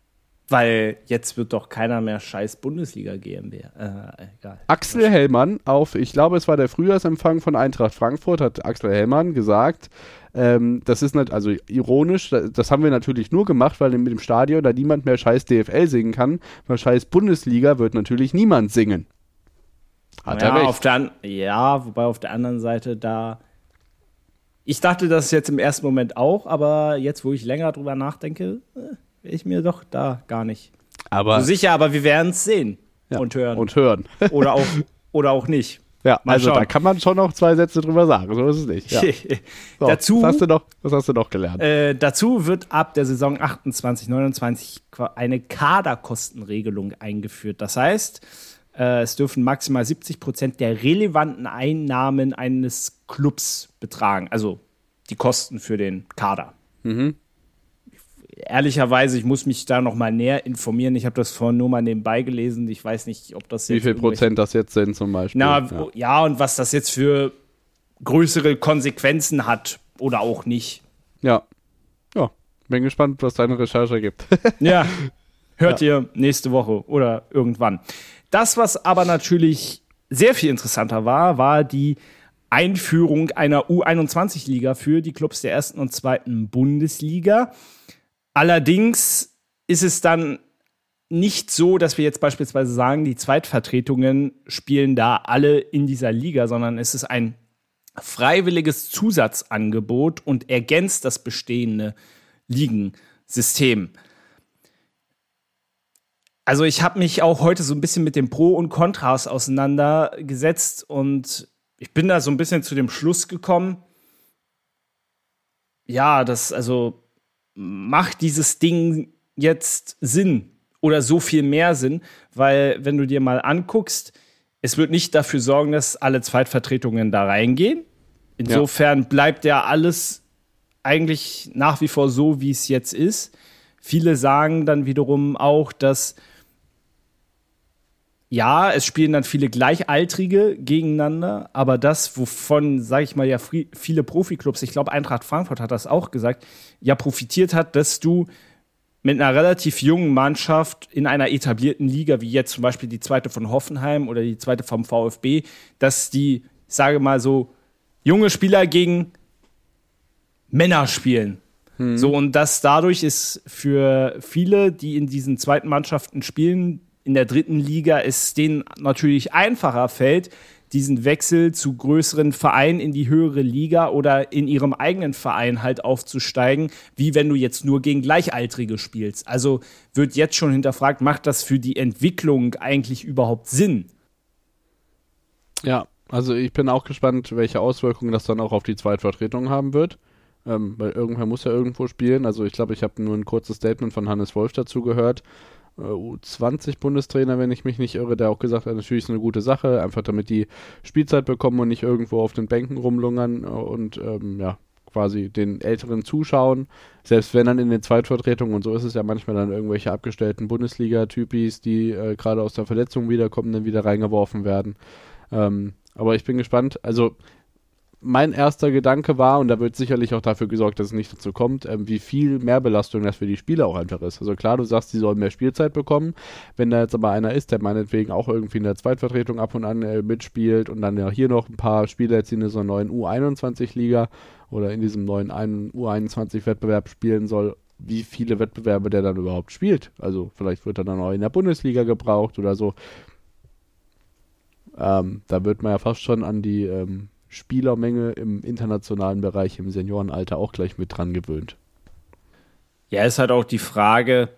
Weil jetzt wird doch keiner mehr scheiß Bundesliga GmbH. Äh, egal.
Axel Hellmann auf, ich glaube, es war der Frühjahrsempfang von Eintracht Frankfurt, hat Axel Hellmann gesagt, ähm, das ist nicht, also ironisch, das, das haben wir natürlich nur gemacht, weil mit dem Stadion da niemand mehr scheiß D F L singen kann, weil scheiß Bundesliga wird natürlich niemand singen. Hat
ja,
er recht.
Auf der an- ja, wobei auf der anderen Seite da. Ich dachte das jetzt im ersten Moment auch, aber jetzt, wo ich länger drüber nachdenke, äh, wäre ich mir doch da gar nicht
aber,
so sicher, aber wir werden es sehen
ja,
und hören.
Und hören.
Oder auch, oder auch nicht.
Ja,
Mal
also
schauen.
da kann man schon noch zwei Sätze drüber sagen, so ist es nicht. Ja. So,
dazu,
was, hast du noch, was hast du noch gelernt?
äh, dazu wird ab der Saison achtundzwanzig neunundzwanzig eine Kaderkostenregelung eingeführt. Das heißt, äh, es dürfen maximal siebzig Prozent der relevanten Einnahmen eines Clubs betragen, also die Kosten für den Kader.
Mhm.
Ehrlicherweise, ich muss mich da noch mal näher informieren. Ich habe das vorhin nur mal nebenbei gelesen. Ich weiß nicht, ob das jetzt
Wie viel Prozent das jetzt sind zum Beispiel?
Na,
ja.
ja, und was das jetzt für größere Konsequenzen hat oder auch nicht.
Ja. Ja, bin gespannt, was deine Recherche gibt.
Ja, hört
Ja.
ihr nächste Woche oder irgendwann. Das, was aber natürlich sehr viel interessanter war, war die Einführung einer U einundzwanzig-Liga für die Clubs der ersten und zweiten Bundesliga. Allerdings ist es dann nicht so, dass wir jetzt beispielsweise sagen, die Zweitvertretungen spielen da alle in dieser Liga, sondern es ist ein freiwilliges Zusatzangebot und ergänzt das bestehende Ligensystem. Also ich habe mich auch heute so ein bisschen mit den Pro und Kontras auseinandergesetzt und ich bin da so ein bisschen zu dem Schluss gekommen, ja, das, also macht dieses Ding jetzt Sinn oder so viel mehr Sinn, weil wenn du dir mal anguckst, es wird nicht dafür sorgen, dass alle Zweitvertretungen da reingehen. Insofern ja. bleibt ja alles eigentlich nach wie vor so, wie es jetzt ist. Viele sagen dann wiederum auch, dass ja, es spielen dann viele Gleichaltrige gegeneinander, aber das, wovon, sage ich mal, ja viele Profiklubs, ich glaube Eintracht Frankfurt hat das auch gesagt, ja profitiert hat, dass du mit einer relativ jungen Mannschaft in einer etablierten Liga, wie jetzt zum Beispiel die zweite von Hoffenheim oder die zweite vom VfB, dass die, ich sage mal so, junge Spieler gegen Männer spielen. Hm. So, und das dadurch ist für viele, die in diesen zweiten Mannschaften spielen, in der dritten Liga es denen natürlich einfacher fällt, diesen Wechsel zu größeren Vereinen in die höhere Liga oder in ihrem eigenen Verein halt aufzusteigen, wie wenn du jetzt nur gegen Gleichaltrige spielst. Also wird jetzt schon hinterfragt, macht das für die Entwicklung eigentlich überhaupt Sinn?
Ja, also ich bin auch gespannt, welche Auswirkungen das dann auch auf die Zweitvertretung haben wird. Ähm, weil irgendwer muss ja irgendwo spielen. Also ich glaube, ich habe nur ein kurzes Statement von Hannes Wolf dazu gehört. U zwanzig Bundestrainer, wenn ich mich nicht irre, der auch gesagt hat, natürlich ist eine gute Sache, einfach damit die Spielzeit bekommen und nicht irgendwo auf den Bänken rumlungern und ähm, ja, quasi den Älteren zuschauen, selbst wenn dann in den Zweitvertretungen, und so ist es ja manchmal dann irgendwelche abgestellten Bundesliga-Typis, die äh, gerade aus der Verletzung wiederkommen, dann wieder reingeworfen werden. Ähm, aber ich bin gespannt, also mein erster Gedanke war, und da wird sicherlich auch dafür gesorgt, dass es nicht dazu kommt, ähm, wie viel Mehrbelastung das für die Spieler auch einfach ist. Also klar, du sagst, die sollen mehr Spielzeit bekommen. Wenn da jetzt aber einer ist, der meinetwegen auch irgendwie in der Zweitvertretung ab und an äh, mitspielt und dann ja hier noch ein paar Spieler jetzt in dieser neuen U einundzwanzig-Liga oder in diesem neuen U einundzwanzig-Wettbewerb spielen soll, wie viele Wettbewerbe der dann überhaupt spielt. Also vielleicht wird er dann auch in der Bundesliga gebraucht oder so. Ähm, da wird man ja fast schon an die ähm, Spielermenge im internationalen Bereich, im Seniorenalter auch gleich mit dran gewöhnt.
Ja, ist halt auch die Frage,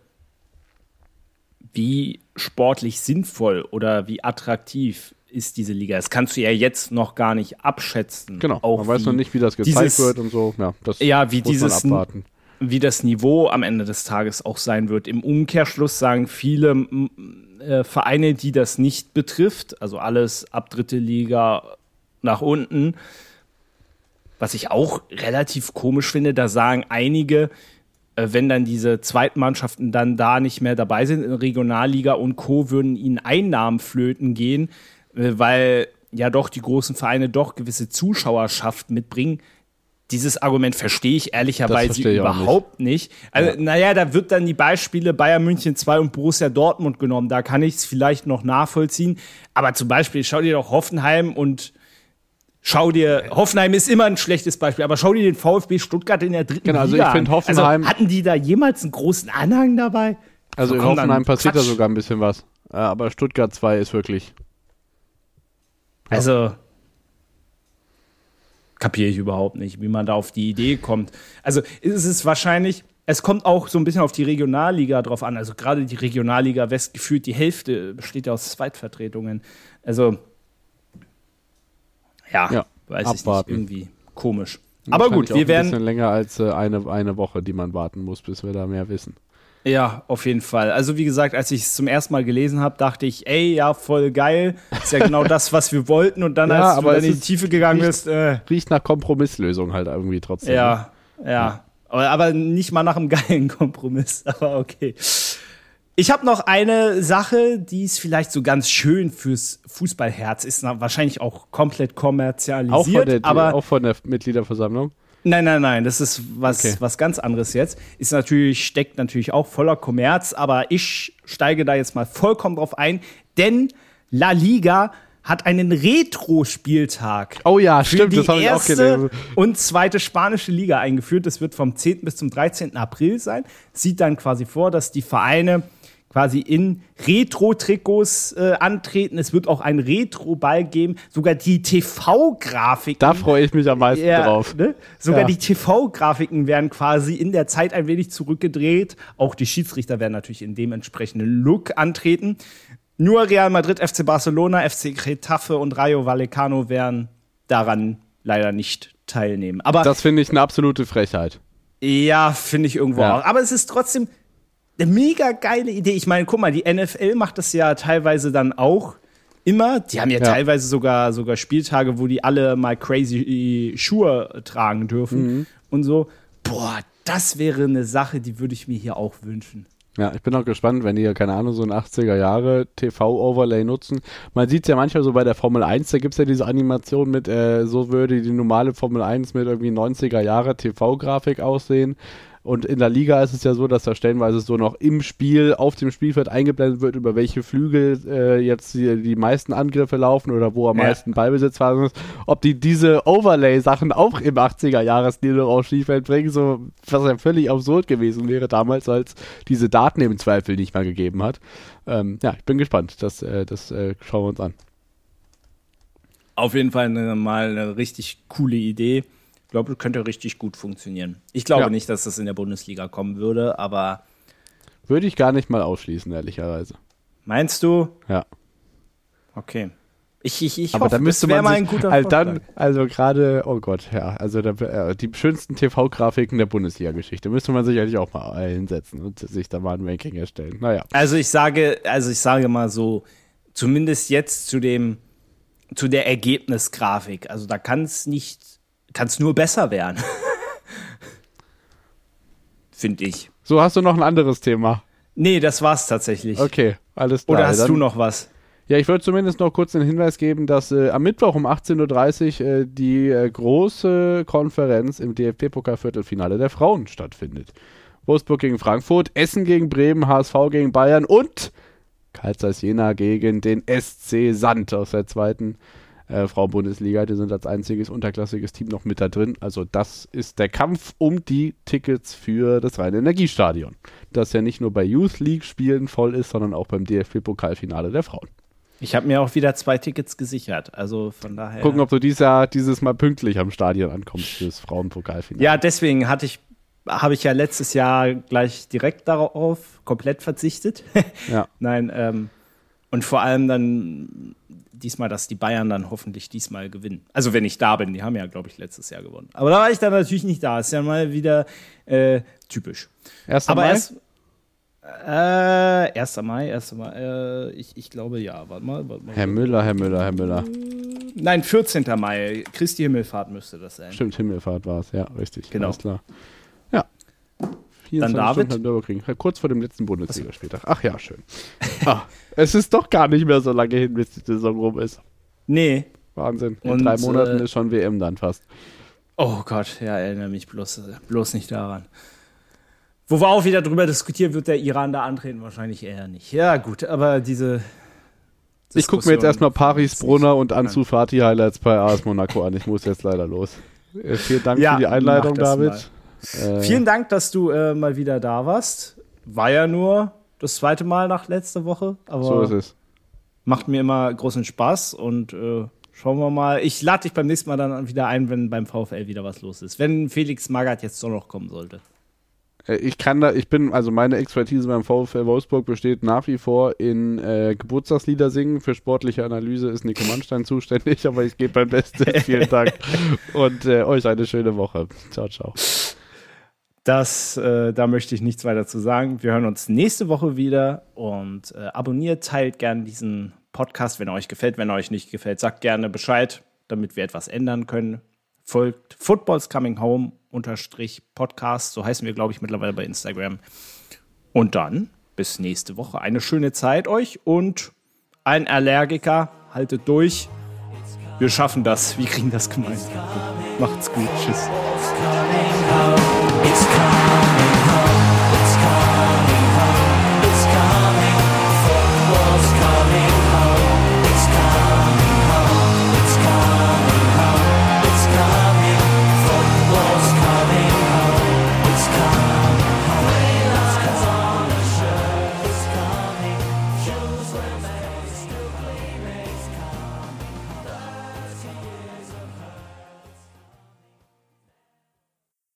wie sportlich sinnvoll oder wie attraktiv ist diese Liga. Das kannst du ja jetzt noch gar nicht abschätzen.
Genau,
auch
man weiß noch nicht, wie das gezeigt
dieses,
wird und so. Ja, das
ja, wie
muss
dieses,
man abwarten.
Wie das Niveau am Ende des Tages auch sein wird. Im Umkehrschluss sagen viele äh, Vereine, die das nicht betrifft, also alles ab dritte Liga nach unten, was ich auch relativ komisch finde, da sagen einige, äh, wenn dann diese Zweitmannschaften dann da nicht mehr dabei sind in Regionalliga und Co., würden ihnen Einnahmen flöten gehen, äh, weil ja doch die großen Vereine doch gewisse Zuschauerschaft mitbringen. dieses Argument verstehe ich ehrlicherweise
verstehe ich auch
überhaupt nicht. Also,
Ja.
naja, da wird dann die Beispiele Bayern München zwei und Borussia Dortmund genommen. Da kann ich es vielleicht noch nachvollziehen. Aber zum Beispiel, schau dir doch Hoffenheim und schau dir, Hoffenheim ist immer ein schlechtes Beispiel, aber schau dir den VfB Stuttgart in der dritten
Genau, also
Liga
ich finde
an.
Hoffenheim-
Also, hatten die da jemals einen großen Anhang dabei?
Also in
komm, dann
Hoffenheim passiert da
Quatsch.
sogar ein bisschen was. Äh, Aber Stuttgart zwei ist wirklich.
Also kapiere ich überhaupt nicht, wie man da auf die Idee kommt. Also ist es wahrscheinlich, es kommt auch so ein bisschen auf die Regionalliga drauf an. Also gerade die Regionalliga West, gefühlt die Hälfte besteht ja aus Zweitvertretungen. Also ja,
Ja,
weiß
abwarten.
ich nicht, irgendwie komisch. Aber gut,
Wahrscheinlich auch
wir
ein
werden,
bisschen länger als äh, eine, eine Woche, die man warten muss, bis wir da mehr wissen.
ja, auf jeden Fall. Also wie gesagt, als ich es zum ersten Mal gelesen habe, dachte ich, ey, ja, voll geil. Ist ja genau das, was wir wollten. Und dann,
Ja,
als du
aber
dann
es
in die
ist
Tiefe gegangen
nicht-
bist, äh,
Riecht nach Kompromisslösung halt irgendwie trotzdem. ne?
ja, ja. Aber, aber nicht mal nach einem geilen Kompromiss. Aber okay. Ich habe noch eine Sache, die ist vielleicht so ganz schön fürs Fußballherz, ist na- wahrscheinlich auch komplett kommerzialisiert,
Auch von, der,
aber
auch von der Mitgliederversammlung.
nein, nein, nein, das ist was,
Okay.
was ganz anderes jetzt. Ist natürlich, steckt natürlich auch voller Kommerz, aber ich steige da jetzt mal vollkommen drauf ein, denn La Liga hat einen Retro-Spieltag.
Oh ja,
für
stimmt,
die
das habe ich auch
erste
gelesen.
und zweite spanische Liga eingeführt. Das wird vom zehnten bis zum dreizehnten April sein. Sieht dann quasi vor, dass die Vereine quasi in Retro-Trikots äh, antreten. Es wird auch einen Retro-Ball geben. Sogar die T V-Grafiken.
Da freue ich mich am meisten
Ja,
drauf.
ne? Sogar
Ja.
die T V-Grafiken werden quasi in der Zeit ein wenig zurückgedreht. Auch die Schiedsrichter werden natürlich in dem entsprechenden Look antreten. Nur Real Madrid, F C Barcelona, F C Getafe und Rayo Vallecano werden daran leider nicht teilnehmen. Aber
Das finde ich eine absolute Frechheit.
ja, finde ich irgendwo
Ja.
auch. Aber es ist trotzdem eine mega geile Idee. Ich meine, guck mal, die N F L macht das ja teilweise dann auch immer. Die haben ja,
Ja.
teilweise sogar, sogar Spieltage, wo die alle mal crazy Schuhe tragen dürfen
Mhm.
und so. Boah, das wäre eine Sache, die würde ich mir hier auch wünschen.
Ja, ich bin auch gespannt, wenn die ja, keine Ahnung, so ein achtziger Jahre T V-Overlay nutzen. Man sieht es ja manchmal so bei der Formel eins, da gibt es ja diese Animation mit, äh, so würde die normale Formel eins mit irgendwie neunziger Jahre T V-Grafik aussehen. Und in der Liga ist es ja so, dass da stellenweise so noch im Spiel, auf dem Spielfeld eingeblendet wird, über welche Flügel äh, jetzt die, die meisten Angriffe laufen oder wo am
Ja.
meisten Ballbesitz war. Ob die diese Overlay-Sachen auch im achtziger Jahres-Stil noch aufs Spielfeld bringen, so, was ja völlig absurd gewesen wäre damals, als diese Daten im Zweifel nicht mehr gegeben hat. Ähm, ja, ich bin gespannt. Das, äh, das äh, schauen wir uns an.
Auf jeden Fall eine, mal eine richtig coole Idee. Ich glaube, das könnte richtig gut funktionieren. Ich glaube
Ja.
nicht, dass das in der Bundesliga kommen würde, aber
Würde ich gar nicht mal ausschließen, ehrlicherweise.
meinst du?
Ja.
Okay. Ich, ich, ich
Aber
hoffe,
da müsste
das wäre
man
mal
sich
ein guter
halt dann,
Vorschlag.
also gerade, oh Gott, ja, also da, äh, die schönsten T V-Grafiken der Bundesliga-Geschichte müsste man sicherlich auch mal hinsetzen und sich da mal ein Ranking erstellen. Naja.
Also ich sage, also ich sage mal so, zumindest jetzt zu dem, zu der Ergebnisgrafik. Also da kann es nicht, kann es nur besser werden. Finde ich.
So, hast du noch ein anderes Thema?
Nee, das war's tatsächlich.
Okay, alles klar.
Oder hast
dann,
du noch was?
Ja, ich würde zumindest noch kurz den Hinweis geben, dass äh, am Mittwoch um achtzehn Uhr dreißig äh, die äh, große Konferenz im D F B-Pokal-Viertelfinale der Frauen stattfindet. Wolfsburg gegen Frankfurt, Essen gegen Bremen, H S V gegen Bayern und Carl Zeiss Jena gegen den S C Sand aus der zweiten äh, Frauen-Bundesliga. Die sind als einziges unterklassiges Team noch mit da drin. Also das ist der Kampf um die Tickets für das Rhein-Energiestadion, das ja nicht nur bei Youth League-Spielen voll ist, sondern auch beim D F B-Pokalfinale der Frauen.
Ich habe mir auch wieder zwei Tickets gesichert. Also von daher.
Gucken, ob du dieses Jahr dieses Mal pünktlich am Stadion ankommst fürs Frauenpokalfinale.
Ja, deswegen hatte ich, habe ich ja letztes Jahr gleich direkt darauf komplett verzichtet.
Ja.
Nein, ähm, und vor allem dann diesmal, dass die Bayern dann hoffentlich diesmal gewinnen. Also wenn ich da bin, die haben ja, glaube ich, letztes Jahr gewonnen. Aber da war ich dann natürlich nicht da. Ist ja mal wieder äh, typisch.
erster
Aber
Mai?
erst äh, erster Mai, erster Mai, äh, ich, ich glaube ja. Warte mal, warte mal.
Herr Müller, Herr Müller, Herr Müller.
Nein, vierzehnten Mai. Christi Himmelfahrt müsste das sein.
Stimmt, Himmelfahrt war es, ja, richtig.
Genau.
Alles klar. Ja. vierundzwanzig
David?
Stunden am Nürburgring. Kurz vor dem letzten Bundesligaspieltag. Ach ja, schön. ah, es ist doch gar nicht mehr so lange hin, bis die Saison rum ist.
Nee.
Wahnsinn. In
Und,
drei Monaten
äh,
ist schon W M dann fast.
Oh Gott, ja, erinnere mich bloß, bloß nicht daran. Wo wir auch wieder drüber diskutieren, wird der Iran da antreten? Wahrscheinlich eher nicht. Ja, gut, aber diese
Ich gucke mir jetzt erstmal Paris, Brunner und Ansu Fati Highlights bei A S Monaco an. Ich muss jetzt leider los. Äh, vielen Dank
ja,
für die Einleitung, David.
Äh, vielen Dank, dass du äh, mal wieder da warst. War ja nur das zweite Mal nach letzter Woche, aber
so ist es.
Macht mir immer großen Spaß und äh, schauen wir mal. Ich lade dich beim nächsten Mal dann wieder ein, wenn beim VfL wieder was los ist. Wenn Felix Magath jetzt doch noch kommen sollte.
Ich kann da, ich bin, also meine Expertise beim VfL Wolfsburg besteht nach wie vor in äh, Geburtstagslieder singen. Für sportliche Analyse ist Nico Mannstein zuständig, aber ich gebe mein Bestes. Vielen Dank und äh, euch eine schöne Woche. Ciao, ciao.
Das, äh, da möchte ich nichts weiter zu sagen. Wir hören uns nächste Woche wieder und äh, abonniert, teilt gerne diesen Podcast, wenn er euch gefällt. Wenn er euch nicht gefällt, sagt gerne Bescheid, damit wir etwas ändern können. Folgt Football's Coming Home unterstrich Podcast, so heißen wir, glaube ich, mittlerweile bei Instagram. Und dann bis nächste Woche. Eine schöne Zeit euch und ein Allergiker, haltet durch. Wir schaffen das, wir kriegen das gemeinsam. Macht's gut, tschüss. It's coming.